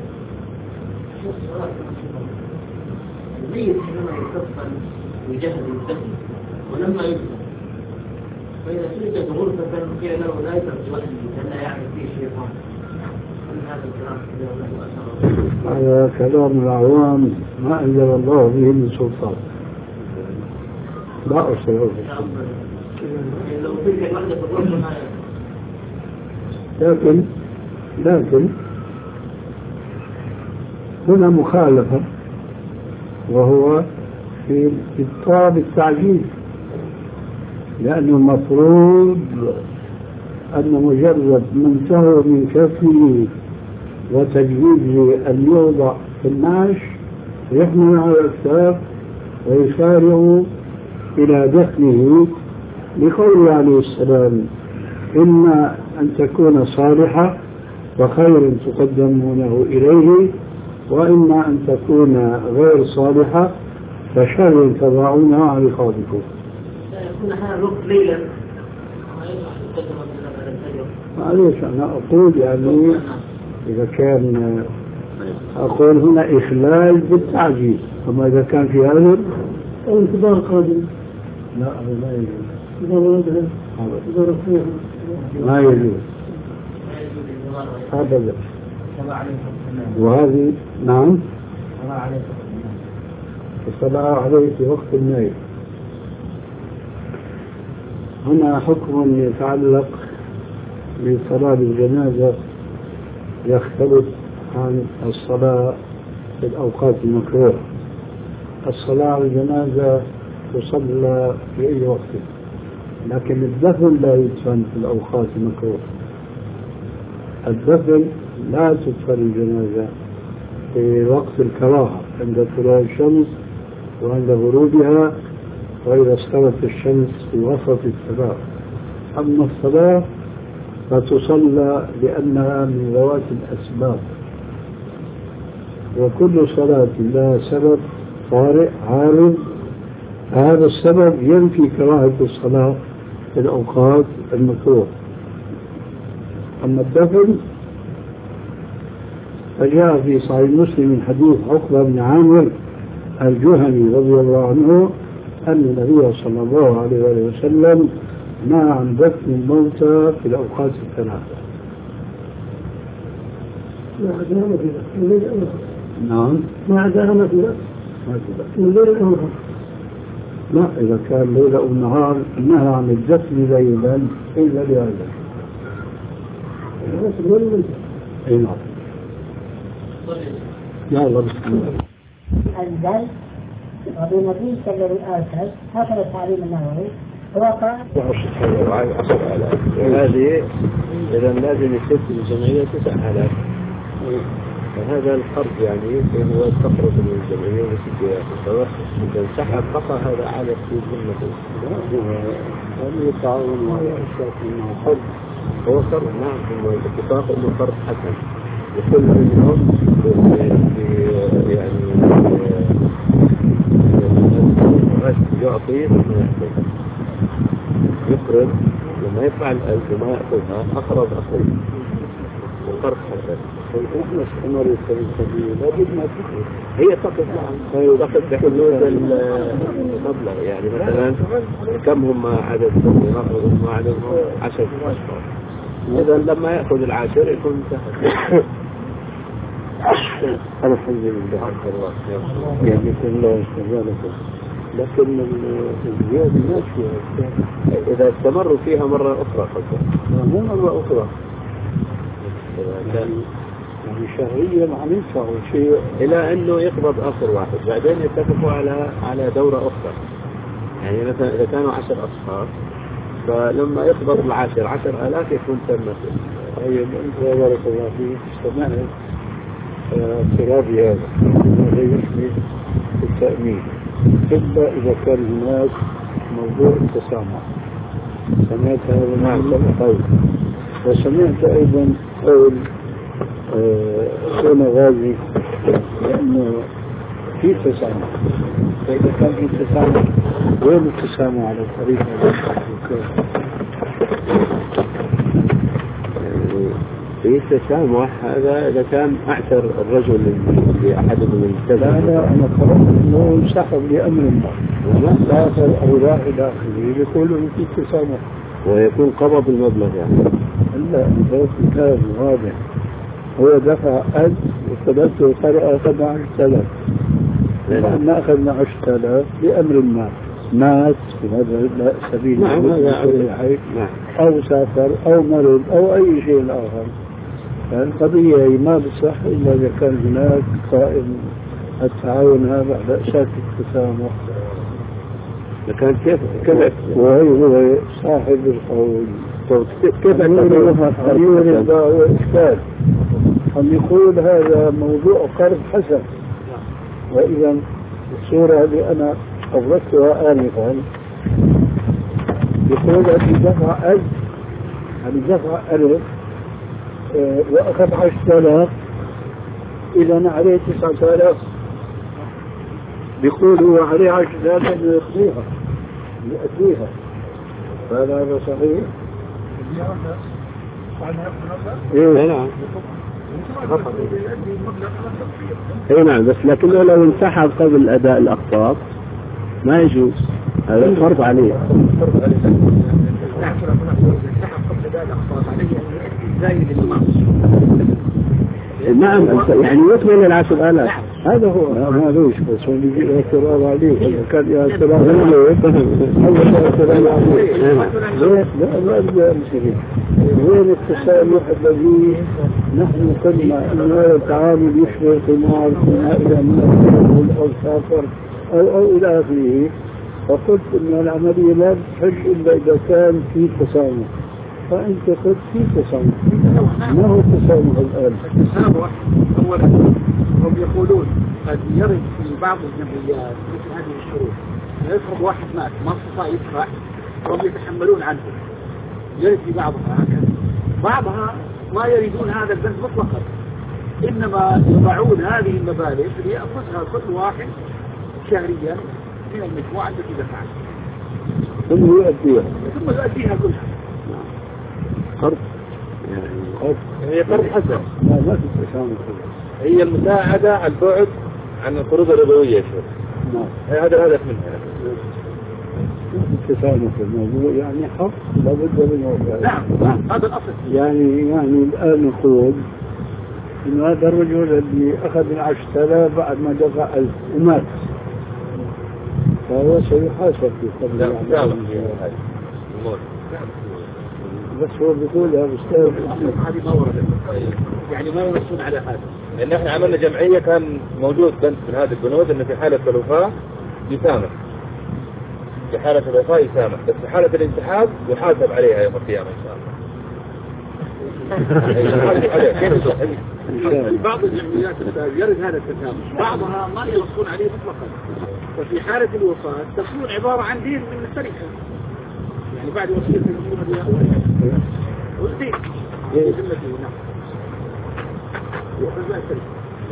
الميت حينما يكفن ويجهز الدفن ولما يدفن، فإذا سجدت غرفة قيل له لا يترك لا يعمل فيه شيطان. هذا الكلام هذا كلام العوام ما أنزل الله به من سلطان. لا أستطيع. لكن لكن هنا مخالفة، وهو في إبطال التعجيل، لأنه المفروض أن مجرد من تهو من كفه وتجهيزه أن يوضع في النعش يحمل على الأكتاف ويسارع إلى دفنه، لقوله عليه السلام: إما أن تكون صالحة فخير تقدمونه إليه، وإما أن تكون غير صالحة فشر تضعونها عن رقابكم. يكون هذا الوقت ليلا معليش أنا أقول يعني إذا كان أقول هنا إخلال بالتعجيل، أما إذا كان في هذا أو انتظار قادم. لا هذا لا يجوز. ما يجوز أبدا. وهذه نعم الصلاة عليه في وقت النوم. هنا حكم يتعلق بصلاة الجنازة يختلف عن الصلاة في الأوقات المكروهة. الصلاة على الجنازة تصلى في أي وقت، لكن الدفن لا يدفن في الأوقات المكروهة. الدفن لا تدفن الجنازة في وقت الكراهة عند طلوع الشمس وعند غروبها، وإذا استوت الشمس في وسط السماء. أما الصلاة فتصلى لأنها من ذوات الأسباب، وكل صلاة لها سبب طارئ عارض، هذا السبب ينفي كراهة الصلاة في الأوقات المكروهة. أما الدفن فجاء في صحيح مسلم من حديث عقبة بن عامر الجهني رضي الله عنه أن النبي صلى الله عليه وسلم نهى عن دفن الموتى في الأوقات الثلاثة. نعم ما عداها ما فيها من ليل أو نهار. لا، إذا كان ليلة أو نهار نهى عن الدفن ليلا إلا لهذا. أي نعم. يا الله بسم الله. أنزل وبنبي كبر الآثر هكذا التعليم النووي وقع. هذه إذا لازم يصير في الجمعية تسع آلاف، فهذا القرض يعني هو تخرج من الجمعية وتجي في إذا سحب بقى هذا على في ذمته. هذا التعاون ويأشياء إنه قرض هو قرض. نعم، ثم الاتفاق إنه قرض حسن لكل منهم يعني يعطي يقرض لما يدفع الألف وما يأخذها أقرض أخوه وقرض حسن. إحنا استمر السبيل لابد ما تقرض هي تقف معهم تقف بحدود المبلغ. يعني مثلا كم هم عددهم هم عددهم عشرة أشخاص، إذا لما يأخذ العاشر يكون انتهى. الحمد لله يعني الله استجابته، لكن الزيادة ماشية إذا استمروا فيها مرة أخرى مو مرة أخرى يعني شهريا عم يدفعوا شيء إلى أنه يقبض آخر واحد، بعدين يتفقوا على على دورة أخرى. يعني مثلا إذا كانوا عشر أشخاص فلما يقبض العاشر عشر آلاف يكون تم. طيب أنت بارك الله فيك سمعت اعتراضي هذا هذا يشمل التأمين إلا إذا كان هناك موضوع التسامح. سمعت هذا المعنى طيب. وسمعت أيضا قول أخونا غازي لأنه في تسامح. فإذا كان في تسامح وين التسامح على الطريقة في تسامح؟ هذا إذا كان أعتر الرجل لأحد من الكذا. لا لا أنا قرأت أنه انسحب لأمر ما سافر أو راح إلى آخره يقولوا في تسامح ويكون قبض المبلغ يعني. لا هذا كتاب واضح. هو دفع ألف وثلاثة فرق أخذ عشرة آلاف لأن أخذنا عشرة آلاف لأمر ما مات في هذا سبيل نعم أو سافر أو مرض أو أي شيء آخر. القضية ما بصح إلا إذا كان هناك قائم التعاون هذا على أساس التسامح. لكن كيف كيف وهو صاحب القول كيف أن هو إشكال أن يقول هذا موضوع قرض حسن. وإذا الصورة اللي أنا أوردتها آنفا يقول أن دفع ألف أن دفع ألف وأخذ عشرة آلاف إذا عليه تسعة آلاف بيقول هو عليه عشرة آلاف يقضيها يؤديها. فهذا هذا صحيح؟ إيه نعم. إيه نعم بس لكنه لو انسحب قبل أداء الأقساط ما يجوز. هذا فرض عليه. نعم يعني يكمل العشر آلاف. هذا هو ما لوش بس هو يجي اعتراض عليه. إذا كان اعتراض عليه أول اعتراض عليه لا لا لا مسلم. وين التسامح الذي نحن قلنا أن هذا التعامل يشبه قمار كنا إلى من أو سافر أو أو إلى آخره. فقلت أن العملية لا تحج إلا إذا كان في تسامح. فأنت قلت في تسامح. ما هو التسامح الآن؟ التسامح أولا هم يقولون قد يرد في بعض الجمعيات مثل هذه الشروط. يفرض واحد مات ما استطاع يدفع وهم يتحملون عنه. يرد في بعضها هكذا. بعضها ما يريدون هذا البند مطلقا إنما يضعون هذه المبالغ ليأخذها كل واحد شهريا من المجموعة التي دفعت ثم يؤديها ثم يؤديها كلها. قرض يعني هي قرض حسن. لا ما في تسامح. هي المساعدة على البعد عن القروض الربوية شوف. نعم. هذا الهدف منها. التسامح في الموضوع يعني حق لابد منه. نعم هذا الأصل. يعني يعني الآن نقول إن هذا الرجل اللي أخذ العشرة آلاف بعد ما دفع ألف ومات فهو سيحاسب في قبل العمل. بس هو بيقول يا أستاذ هذه ما وردت يعني ما ينصون على هذا. لأن احنا عملنا جمعية كان موجود بند من هذه البنود إنه في حالة الوفاة يسامح. في حالة الوفاة يسامح بس في حالة الانسحاب يحاسب عليها يوم القيامة إن شاء الله. بعض الجمعيات يرد هذا التسامح بعضها ما ينصون عليه مطلقا. ففي حالة الوفاة تكون عبارة عن دين من الشركة يعني بعد وصية المسلمة بها والدين ذمته. نعم وفزاء الشركة.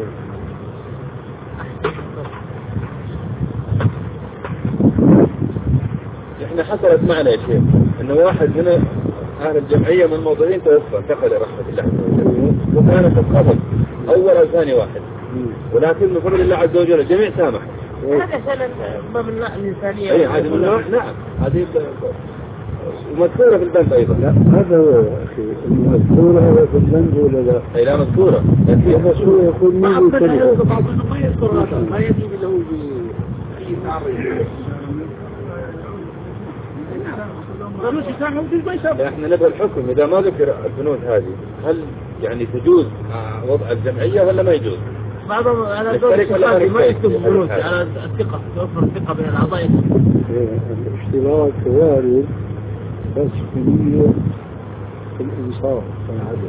احنا حصلت معنا يا شيخ انه واحد من اهل الجمعية من الموظفين توفى انتقل رحمة الله عز وجل وكانت القبض اول او ثاني واحد ولكن بفضل الله عز وجل الجميع سامح. هذا سنة ما من نوع الإنسانية. اي هذه من نوع نعم هذه ومذكورة في البند ايضا. لا هذا هو يا اخي المذكورة في البند ولا لا؟ اي لا مذكورة. الرسول يقول مين يقول بعض ما يذكر هذا ما يجي له بأي تعريف. احنا نبغى الحكم اذا ما ذكر البنود هذه هل يعني تجوز وضع الجمعية ولا ما يجوز؟ بعضهم على دور الشخصي ما يكتب بنود على الثقة توفر الثقة بين الأعضاء. الاشتراك وارد بس بنية الإنصاف والعدل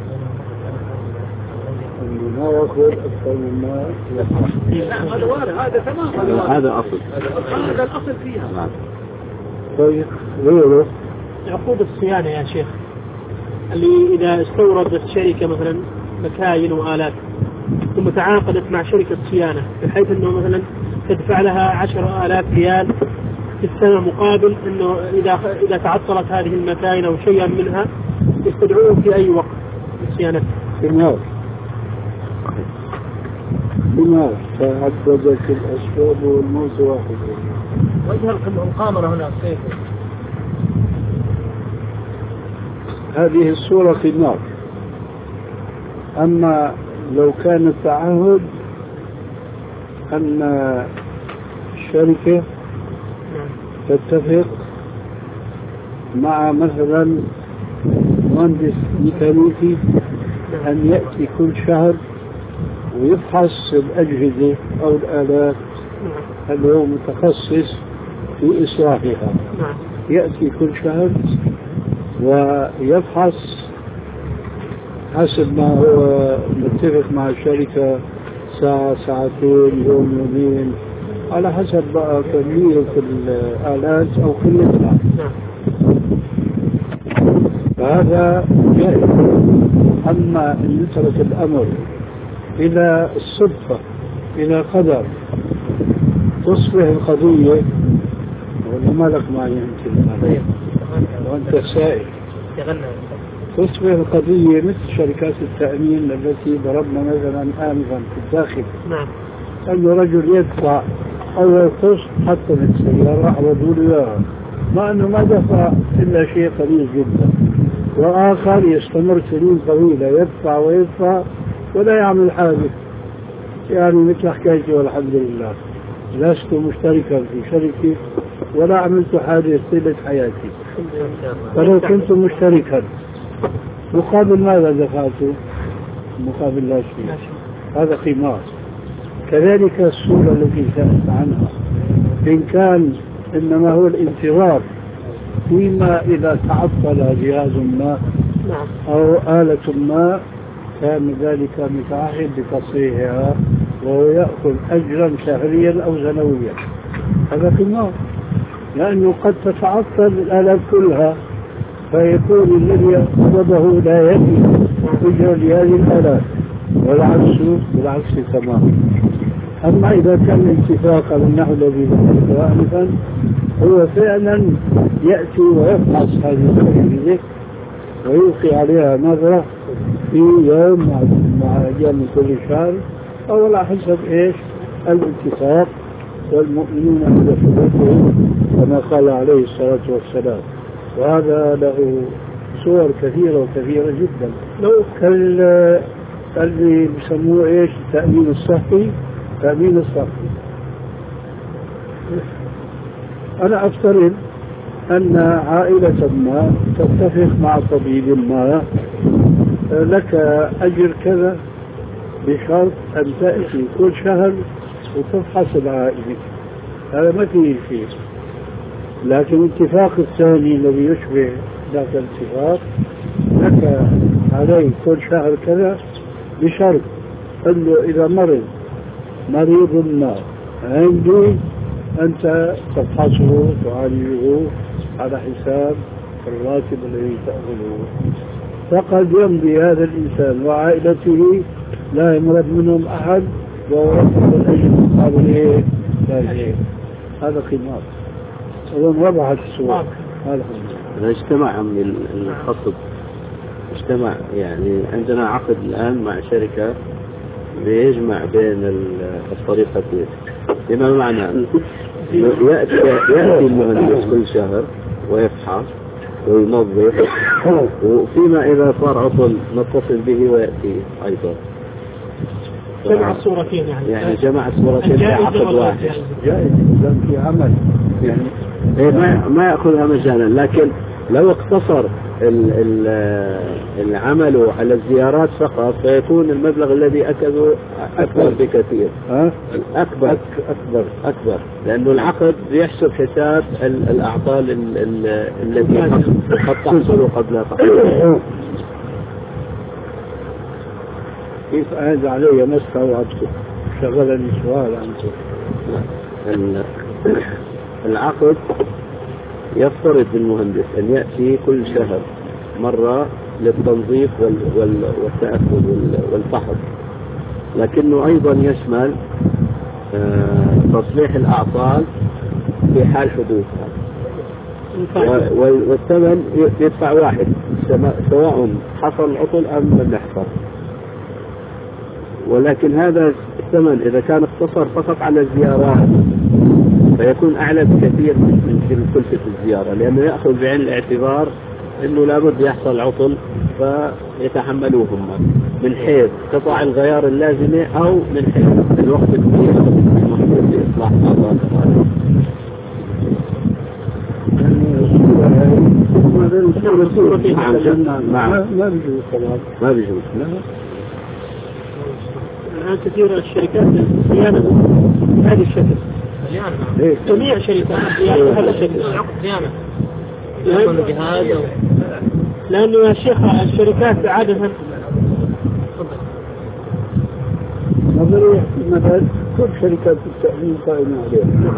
اللي ما يأخذ أكثر مما لا هذا وارد هذا تمام هذا أصل هذا الأصل فيها. نعم. طيب غيره عقود الصيانة يا شيخ اللي إذا استوردت شركة مثلا مكاين وآلات ثم تعاقدت مع شركة صيانة بحيث أنه مثلا تدفع لها عشر آلاف ريال في السنة مقابل أنه إذا إذا تعطلت هذه المكاين أو شيئا منها يستدعوه في أي وقت لصيانتها. ثمار ثمار تعددت الأسباب والموت واحد. وجه القامرة هنا كيف؟ هذه الصورة في النار. أما لو كان التعهد أن الشركة تتفق مع مثلا مهندس ميكانيكي أن يأتي كل شهر ويفحص الأجهزة أو الآلات اللي هو متخصص في إصلاحها، يأتي كل شهر ويفحص حسب ما هو متفق مع الشركة ساعة ساعتين يوم يومين على حسب بقى كمية الآلات أو قلتها. فهذا جائز. أما إن يترك الأمر إلى الصدفة إلى قدر تصبح القضية ولا مالك معي أنت وأنت سائل تصبح القضية مثل شركات التأمين التي ضربنا مثلا آنفا في الداخل. نعم. أن رجل يدفع أول قسط حتى من السيارة عوضوا له إياها مع أنه ما دفع إلا شيء قليل جدا، وآخر يستمر سنين طويلة يدفع ويدفع ولا يعمل حاجة. يعني مثل حكايتي والحمد لله لست مشتركا في شركة ولا عملت حاجة طيلة حياتي. فلو كنت مشتركا مقابل ماذا دفعته؟ مقابل لا شيء. هذا قمار. كذلك الصورة التي سألت عنها إن كان إنما هو الانتظار فيما إذا تعطل جهاز ما أو آلة ما كان ذلك متعهد بتصحيحها وهو يأخذ أجرا شهريا أو سنويا. هذا قمار، لأنه قد تتعطل الآلات كلها فيكون الذي قبضه لا يجي أجر لهذه الآلات والعكس بالعكس تماما. أما إذا كان الاتفاق على النحو الذي ذكرته آنفا هو فعلا يأتي ويفحص هذه الأجهزة ويلقي عليها نظرة في يوم مع أيام كل شهر أو على حسب إيش الاتفاق، والمؤمنون على شروطهم كما قال عليه الصلاة والسلام. وهذا له صور كثيرة وكثيرة جدا. لو كان اللي بسموه إيش التأمين الصحي، التأمين الصحي أنا أفترض أن عائلة ما تتفق مع طبيب ما لك أجر كذا بشرط أن تأتي كل شهر وتفحص العائلة. هذا ما فيه شيء. لكن الاتفاق الثاني الذي يشبه ذاك الاتفاق لك عليه كل شهر كذا بشرط أنه إذا مرض مريض ما عندي أنت تفحصه تعالجه على حساب الراتب الذي تأخذه. فقد يمضي هذا الإنسان وعائلته لا يمرض منهم أحد ويرتب الأجر مقابل إيه؟ هذا قمار. أظن وضعت الصور. هذا اجتمع من الخطب اجتمع يعني عندنا عقد الآن مع شركة بيجمع بين الطريقتين، بما معنى يأتي, يأتي المهندس كل شهر ويفحص وينظف، وفيما إذا صار عطل نتصل به ويأتي أيضا. جمع الصورتين يعني يعني جمع الصورتين في عقد واحد جائز في عمل يعني ما ما يأخذها مجانا، لكن لو اقتصر العمل على الزيارات فقط فيكون المبلغ الذي أكله أكبر بكثير. أكبر أكبر أكبر لأنه العقد يحسب حساب الأعطال التي قد تحصل قبل فقط. كيف أعد علي ما استوعبته شغلني سؤال عنه. العقد يفترض المهندس أن يأتي كل شهر مرة للتنظيف والتأكد والفحص، لكنه أيضا يشمل تصليح الأعطال في حال حدوثها، والثمن يدفع واحد سواء حصل العطل أم لم يحصل. ولكن هذا الثمن إذا كان اقتصر فقط على الزيارات فيكون أعلى بكثير من كلفة الزيارة، لأنه يأخذ بعين الاعتبار أنه لابد يحصل عطل فيتحملوهم من حيث قطع الغيار اللازمة أو من حيث الوقت الكبير المحدود لإصلاح الأعطال. ما بيجوز طبعا ما بيجوز. الآن كثير الشركات الصيانة بهذا الشكل، جميع شركات الصيانة بهذا الشكل، صيانة جهاز. لأنه يا شيخ الشركات عادة نظرية مثلا كل شركات التأمين قائمة عليها،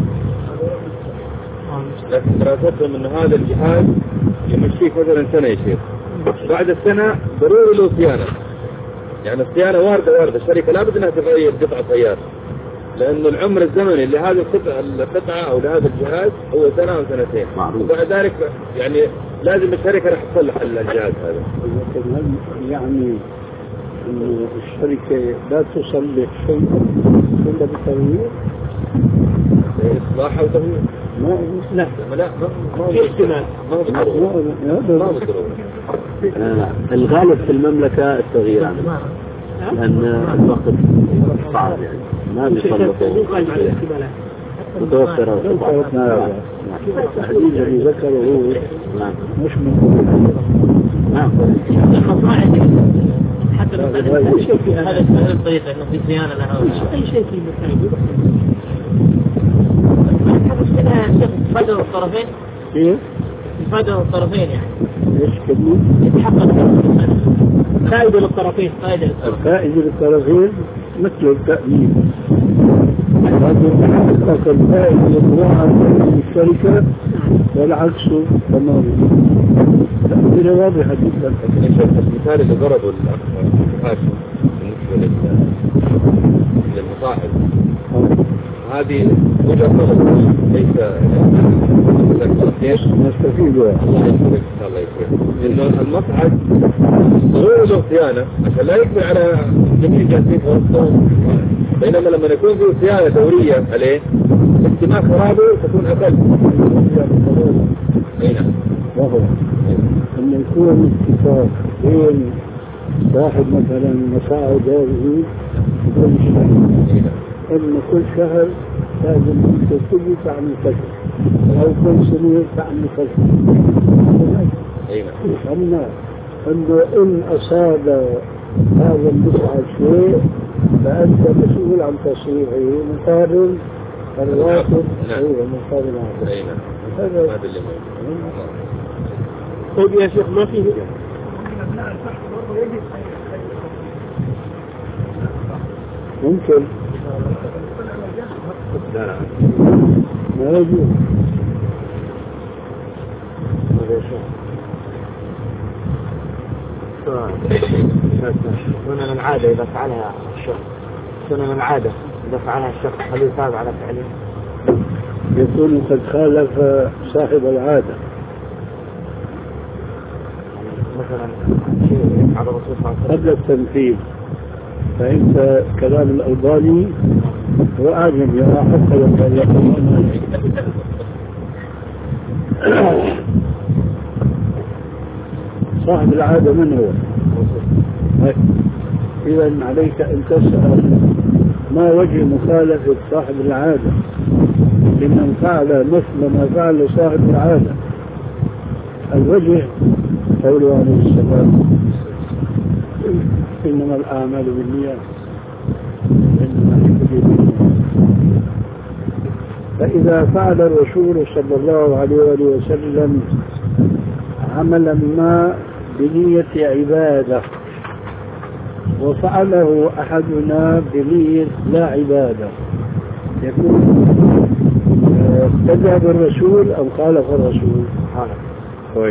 لكن دراستهم أن هذا الجهاز يمشيك مثلا سنة يا شيخ، بعد السنة ضروري له صيانة. يعني الصيانة واردة واردة، الشركة لابد أنها تغير قطعة سيارة، لأن العمر الزمني لهذه القطعة القطعة أو لهذا الجهاز هو سنة أو سنتين، وبعد ذلك يعني لازم الشركة راح تصلح الجهاز هذا. لكن هل يعني إنه الشركة لا تصلح شيء إلا بتغيير؟ إصلاح أو تغيير؟ ما لا لا ما في احتمال ما هو الغالب في المملكة التغيير عنه، لأن الوقت صعب يعني ما بيصلحوا متوفرة وقتنا التحديد اللي ذكره هو مش من نعم حتى أي شيء في هذا الطريقة إنه في صيانة لها أي شيء في المكان فائدة الطرفين. إيه؟ فائدة الطرفين يعني. إيش كلمة؟ يتحقق فائدة للطرفين. فائدة للطرفين. فائدة للطرفين مثل التأمين. هذا يتحقق الفائدة للطرفين الشركة والعكس تماما. تأمين واضحة جدا. المثال اللي ضربه الأخ بالنسبة للمصاحب هذه وجهة نظر ليس نستفيد الله يسلمك الله يسلمك إنه المصعد ضروري له صيانة عشان لا يقبل على جميع جالسين في وسطهم، بينما لما يكون فيه صيانة دورية عليه احتمال خرابه تكون أقل. أي نعم. وهو أن يكون اتفاق بين صاحب مثلا مصاعد هذه كل شهر، إن كل شهر لازم أنت تجي تعمل كذا أو كل سنة تعمل كذا. أما أنه إن أصاب هذا المصعد شيء فأنت مسؤول عن تصليحه مقابل الراتب. أيوة مقابل الراتب. هذا اللي موجود. طيب يا شيخ ما فيه ممكن ما يجوز سنن العادة إذا فعلها الشخص سنن العادة إذا فعلها الشخص هل يثاب على فعله؟ يكون قد خالف صاحب العادة مثلا شيء على الرسول صلى الله عليه وسلم قبل التنفيذ. فإنت كلام الألباني هو أعجب يرى حتى لو كان يقول صاحب العادة من هو؟ إذا عليك أن تسأل ما وجه مخالفة صاحب العادة لمن فعل مثل ما فعل صاحب العادة. الوجه قوله عليه السلام إنما الأعمال بالنيات إنما لكل امرئ. فإذا فعل الرسول صلى الله عليه وآله وسلم عملا ما بنية عبادة وفعله أحدنا بنية لا عبادة يكون اتبع بالرسول أو خالف الرسول. طيب.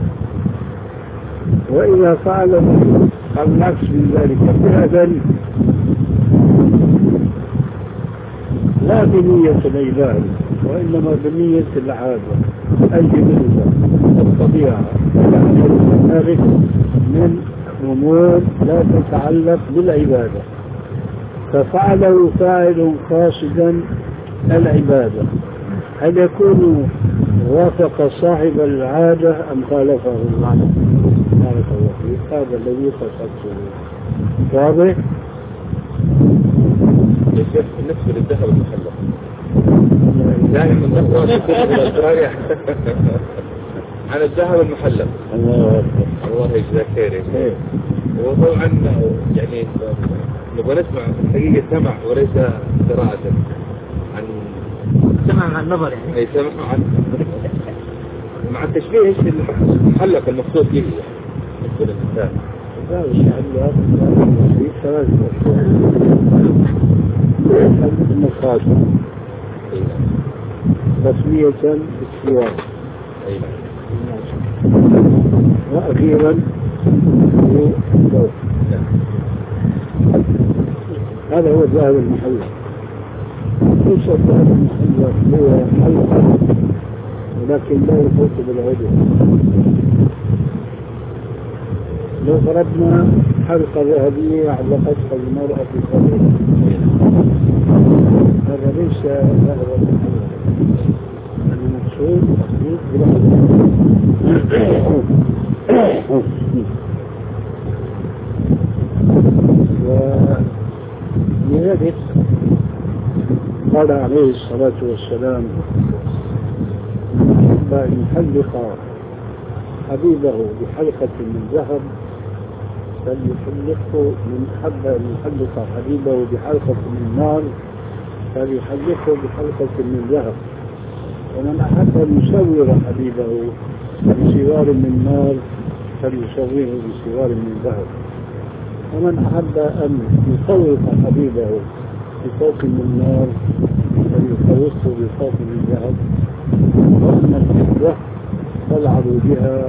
وإذا فعل العكس من ذلك فعلا لا بنية العبادة وإنما بنية العادة الجبلة الطبيعة ذلك من أمور لا تتعلق بالعبادة ففعله فاعل قاصدا العبادة هل يكون وافق صاحب العادة أم خالفه؟ بارك الله فيك. هذا الذي قصدته واضح. بالنسبة للذهب المحلق دائما نقرأ في كتب الأسرار عن الذهب المحلق. الله الله يجزاك خير. وطبعا يعني نبغى نسمع حقيقة سمع وليس قراءة عن سمع عن نظر يعني. أي سمع عن مع التشبيه ايش المحلق المقصود به بالنسبة للإنسان. هذا الشعب في ثلاث المخاطر تسمية بالسواك وأخيرا بالضوء. هذا هو الذهب المحلق. ليس الذهب المحلق هو حلقة ولكن لا يفوت بالعدو. لو فرضنا حلقة ذهبية علقتها المرأة في القبر هذا ليس ذهب المحلق. المقصود تخليط بالعدو. ولذلك قال عليه الصلاة والسلام أن يحلق حبيبه بحلقة من ذهب فليحلقه من حب أن يحلق حبيبه بحلقة من نار فليحلقه بحلقة من ذهب. ومن أحب أن يسور حبيبه بسوار من نار فليسويه بسوار من ذهب. ومن أحب أن يطوق حبيبه بفوق من نار فليطوقه بفوق من ذهب. وأما الفضة فالعبوا بها.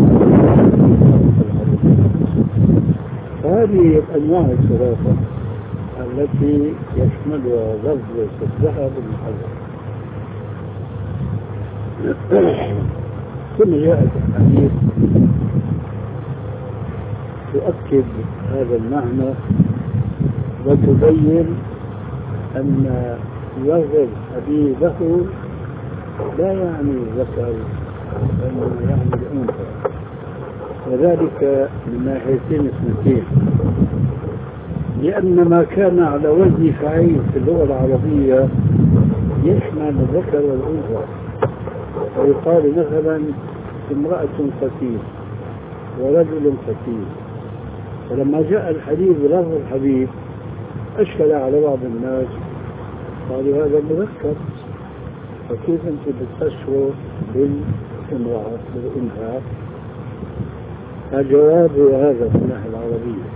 فهذه الأنواع الثلاثة التي يشملها لفظ الذهب المحلق. ثم جاءت الحديث تؤكد هذا المعنى وتبين أن يغضب حبيبه لا يعني الذكر بل يعني الأنثى وذلك من ناحيتين اثنتين. لأن ما كان على وزن فعيل في اللغة العربية يشمل الذكر والأنثى. ويقال مثلا امرأة فتيل ورجل فتيل. فلما جاء الحديث بلفظ الحبيب أشكل على بعض الناس قالوا هذا مذكر فكيف أنت بتفسره بالامرأة بالأنثى؟ الجواب هو هذا في الناحية العربية.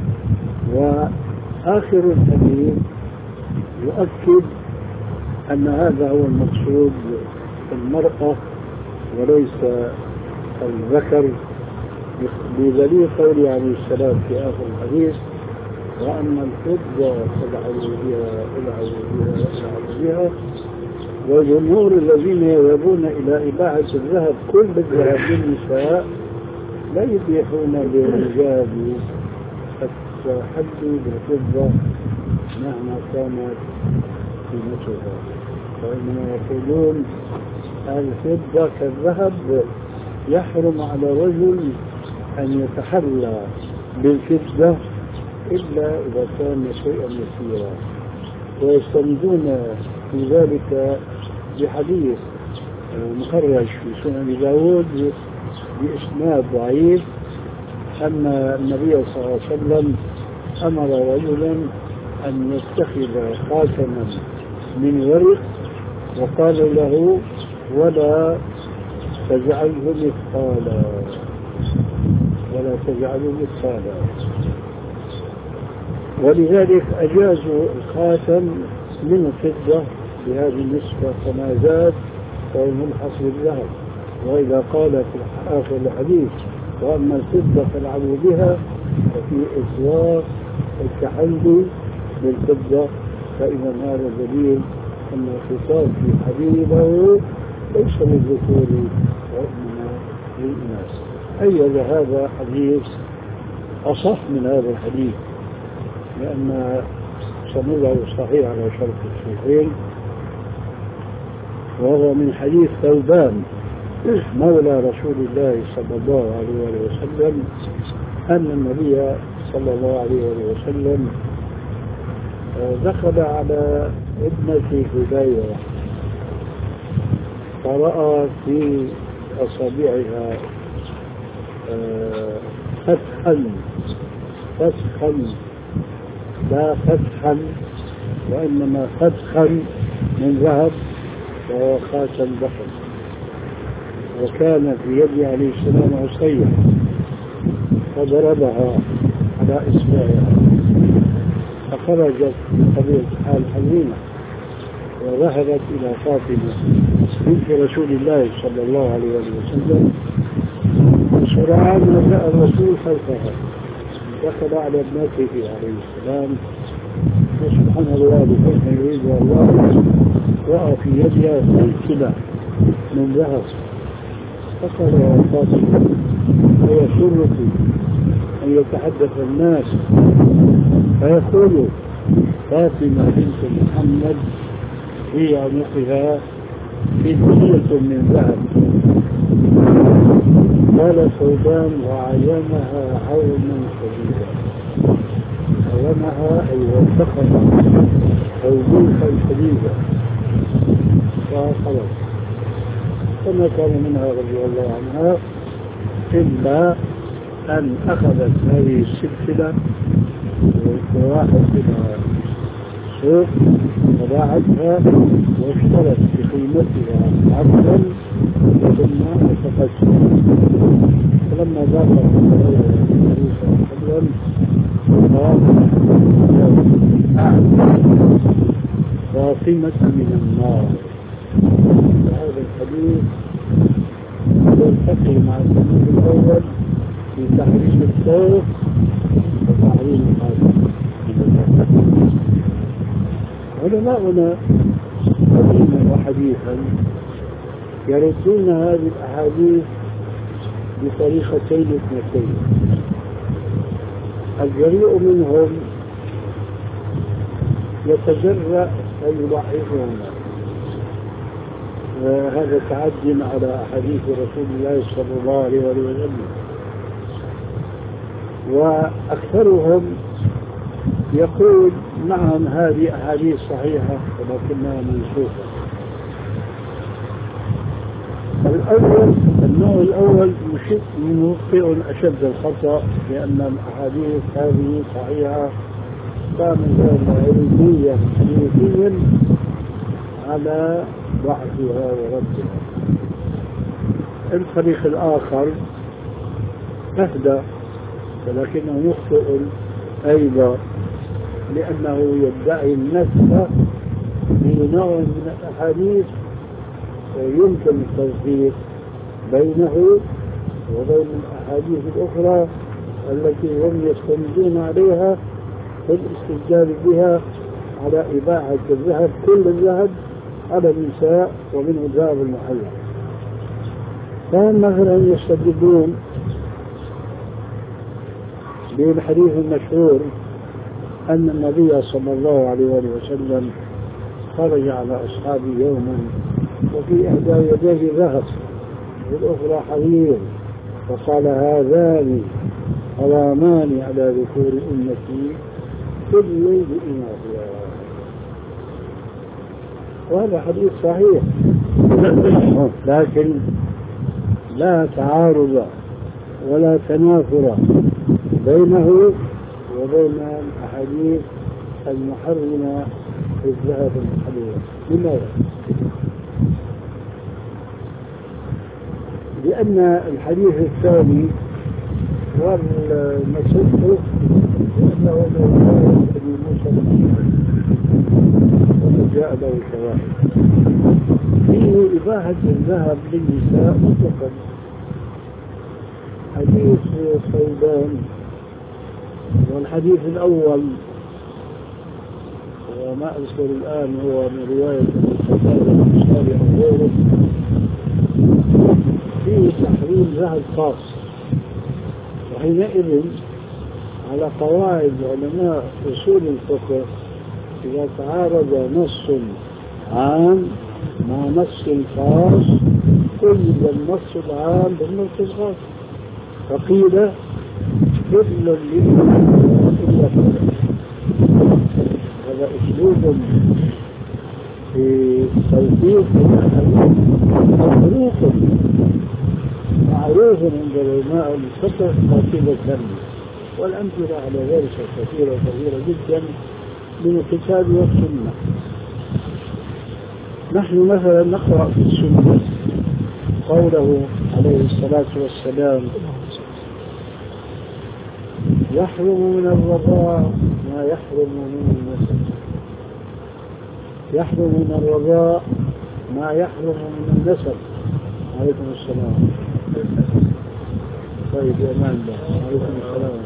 وآخر الحديث يؤكد أن هذا هو المقصود المرأة وليس الذكر بدليل قوله عليه السلام في آخر الحديث وأما الفضة فالعبوا بها العبوا بها العبوا بها. وجمهور الذين يذهبون إلى إباحة الذهب كل الذهب للنساء لا يبيحون للرجال التحدي بالفضة مهما كانت قيمتها. وإنما يقولون الفضة كالذهب يحرم على رجل أن يتحلى بالفضة إلا إذا كان شيئا يسيرا. ويستندون في ذلك بحديث مخرج في سنن داود بإسناد ضعيف أن النبي صلى الله عليه وسلم أمر رجلا أن يتخذ خاتما من ورق وقال له ولا تجعله مثقالا ولا تجعله مثقالا. ولذلك أجازوا الخاتم من الفضة بهذه النسبة فما زاد فهو ملحق بالذهب. وإذا قال في آخر الحديث وأما الفضة فالعبوا بها ففي إطلاق التحلي بالفضة، فإذا هذا دليل أن الخطاب في حبيبه ليس للذكور وإنما للإناث. أيضا هذا حديث أصح من هذا الحديث لأن سنده صحيح على شرط الشيخين، وهو من حديث ثوبان مولى رسول الله صلى الله عليه وسلم أن النبي صلى الله عليه وسلم دخل على ابنة هديرة فرأى في أصابعها فتحا فتحا لا فتحا وإنما فتحا من ذهب وهو خاتم ضخم، وكان في يد عليه السلام عصية فضربها على إصبعها فخرجت بطبيعة حال حزينة وذهبت إلى فاطمة بنت رسول الله صلى الله عليه وسلم. وسرعان ما جاء الرسول خلفها دخل على ابنته عليه السلام وسبحان الله بكيف يريد الله رأى في يدها سلسلة من ذهب فقال يا فاطمة ويسرك أن يتحدث الناس فيقول فاطمة بنت محمد في عنقها فدية من ذهب. قال ثوبان وعينها عونا شديدا، عينها أي وثقها توبيخا شديدا فخلص. فما كان منها رضي الله عنها إلا أن أخذت هذه السلسلة وراحت إلى السوق وباعتها واشترت بقيمتها عبدا ثم أتقتها. فلما ذاق النبي صلى الله عليه وسلم فاطمة من النار. هذا الحديث يلتقي مع الحديث الأول في تحريم الصوت وتحريم الحاجة. علماؤنا قديما وحديثا يردون هذه الأحاديث بطريقتين اثنتين. الجريء منهم يتجرأ فيضعفهما، وهذا تعد على أحاديث رسول الله صلى الله عليه وسلم. وأكثرهم يقول نعم هذه أحاديث صحيحة ولكنها منسوخة. الأول النوع الأول مخطئ أشد الخطأ، لأن الأحاديث هذه صحيحة كانت علمية علميا على ضعفها وردها. الفريق الآخر أهدى ولكنه مخطئ أيضا، لأنه يدعي النسخ في نوع من الأحاديث يمكن التوفيق بينه وبين الأحاديث الأخرى التي هم يستندون عليها في الاستدلال بها على إباحة الذهب، كل الذهب على النساء ومنه الذهب المحلى. فهم مثلا يستدلون بالحديث المشهور أن النبي صلى الله عليه وسلم خرج على أصحابه يوما وفي إحدى يديه ذهب والأخرى حرير، فقال هذان حرامان على ذكور أمتي كل بإناثها. وهذا حديث صحيح، لكن لا تعارض ولا تنافر بينه وبين الأحاديث المحرمة في الذهب الحليل. لماذا؟ لأن الحديث الثاني والمسجد لأنه من أبي موسى وقد جاء له شواهد فيه إباحة الذهب للنساء مطلقا. حديث صيدان والحديث الأول وما أذكر الآن هو من رواية البخاري أو غيره فيه تحريم ذهب خاص. وحينئذ على قواعد علماء أصول الفقه إذا تعارض نص عام مع نص خاص قيد النص العام بالنص الخاص، فقيل كل إلا هذا أسلوب في توثيق معروف معروف عند علماء الفقه قاطبة، والأمثلة على ذلك كثيرة كثيرة جدا من الكتاب والسنة. نحن مثلا نقرأ في السنة قوله عليه الصلاة والسلام يحرم من الرضاع ما يحرم من النسب، يحرم من الرضاع ما يحرم من النسب. عليكم السلام. طيب يا أمان الله. عليكم السلام.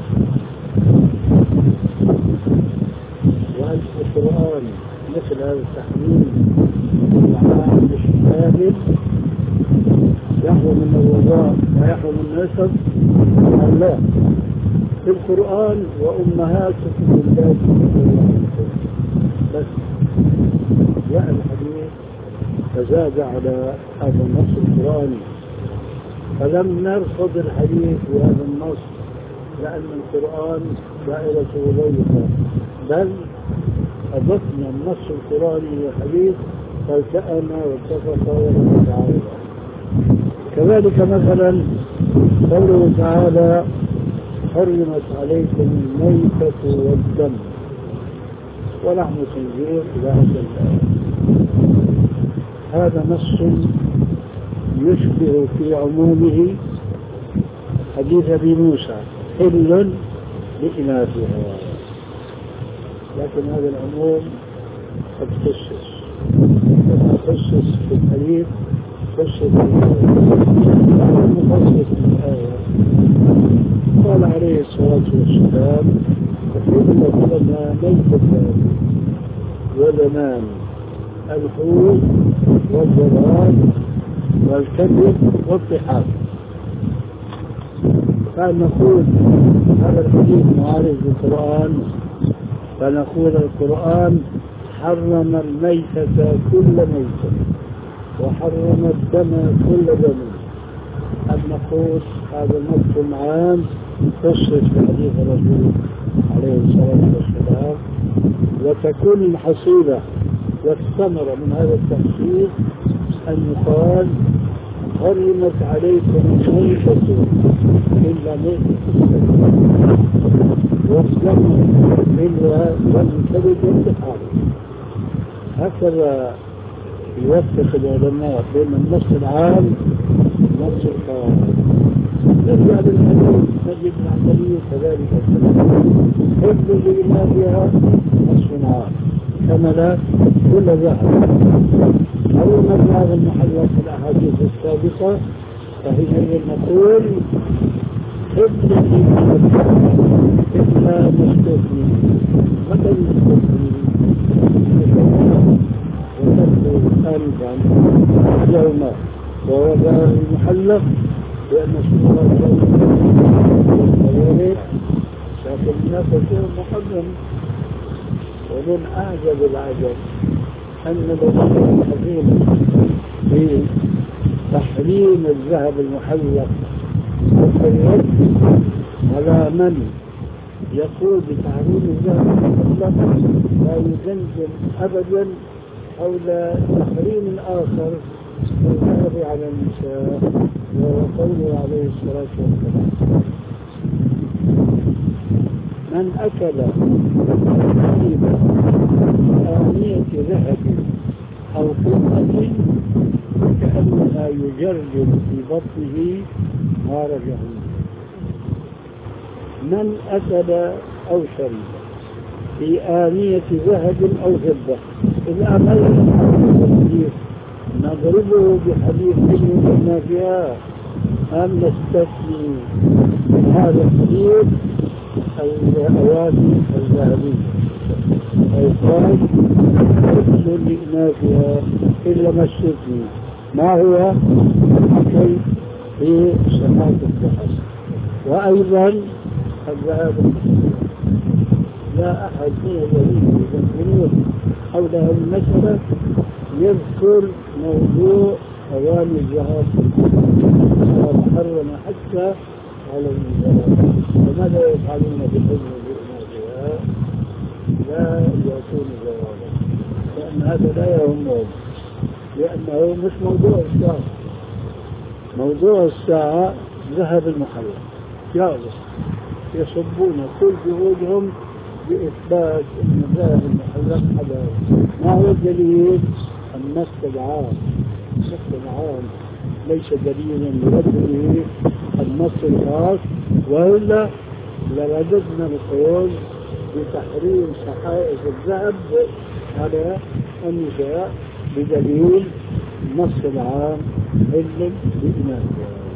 وهل في القرآن مثل هذا التحريم العام الشامل يحرم من الرضاع ما يحرم من النسب؟ أم لا؟ في القرآن وأمهاتكم اللاتي بس جاء الحديث فزاد على هذا النص القرآني، فلم نرفض الحديث بهذا النص لأن القرآن دائرته ضيقة، بل أضفنا النص القرآني للحديث فالتأم واتفق ولم يتعارض. كذلك مثلا قوله تعالى حرمت عليكم الميتة والدم ولحم الخنزير إلى آخر الآية. هذا نص يشبه في عمومه حديث أبي موسى حل لإناثها، لكن هذا العموم قد خصص كما خصص في الحديث خصص في الآية. المخصص في الآية قال عليه الصلاة والسلام وحل لنا ميتة ودمان الحوت والجراد والكبد والطحال. فنقول هذا الحديث معارض بالقرآن، فنقول القرآن حرم الميتة كل ميتة وحرم الدم كل دم. أن نقول هذا النص عام خصص في حديث الرسول عليه الصلاة والسلام، وتكون الحصيلة والثمرة من هذا التخصيص أن يقال حرمت عليكم الميتة إلا ميتة والدم إلا والكبد والطحال. هكذا يوفق العلماء بين النص العام والنص الخاص. نرجع للحديث نجد العملية كذلك حفظ لإمامها نصف عام كملا كل ذهب. أول ما هذا المحلل في الأحاديث السابقة فحينئذ نقول حفظ لإمامها إلا مستثني. متى المستثني؟ وتبدو أنفا يوما ووضع المحلق لأن سنة الله لكن الناس شيء مقدم. ومن أعجب العجب أن الأمور الحكيمة في تحريم الذهب المحلق والرد على من يقول بتحريم الذهب المحلق لا يزلزل أبدا حول تحريم آخر الذهب على النساء وهو قوله عليه الصلاة والسلام من أكل طيبا آنية ذهب أو فضة كأنما يجرجر في بطنه نار جهنم. من أكل أو شرب في آنية ذهب أو فضة، الأمل نضربه بحديث من فيها أم نستثني من هذا الحديث الأواني الذهبية ويقال كل لإناثها إلا ما استثني. ما هو الحكي في صفات الذهب؟ وأيضا الذهب لا أحد من الذين يذكرون حول هذه المسألة يذكر موضوع أواني الذهب ومحرم حتى على النساء. وماذا يفعلون بحزن بإناثها؟ لا يأتون زواجا، لأن هذا لا يهمهم، لأنه مش موضوع الساعة. موضوع الساعة ذهب المحرم يعرف يصبون كل جهودهم بإثبات أن الذهب المحرم حلال. ما هو الدليل؟ النص العام. النص العام ليس دليلا لرده النص الخاص، وإلا لرددنا القول بتحريم صحائف الذهب على النساء بدليل النص العام حل بإناثها.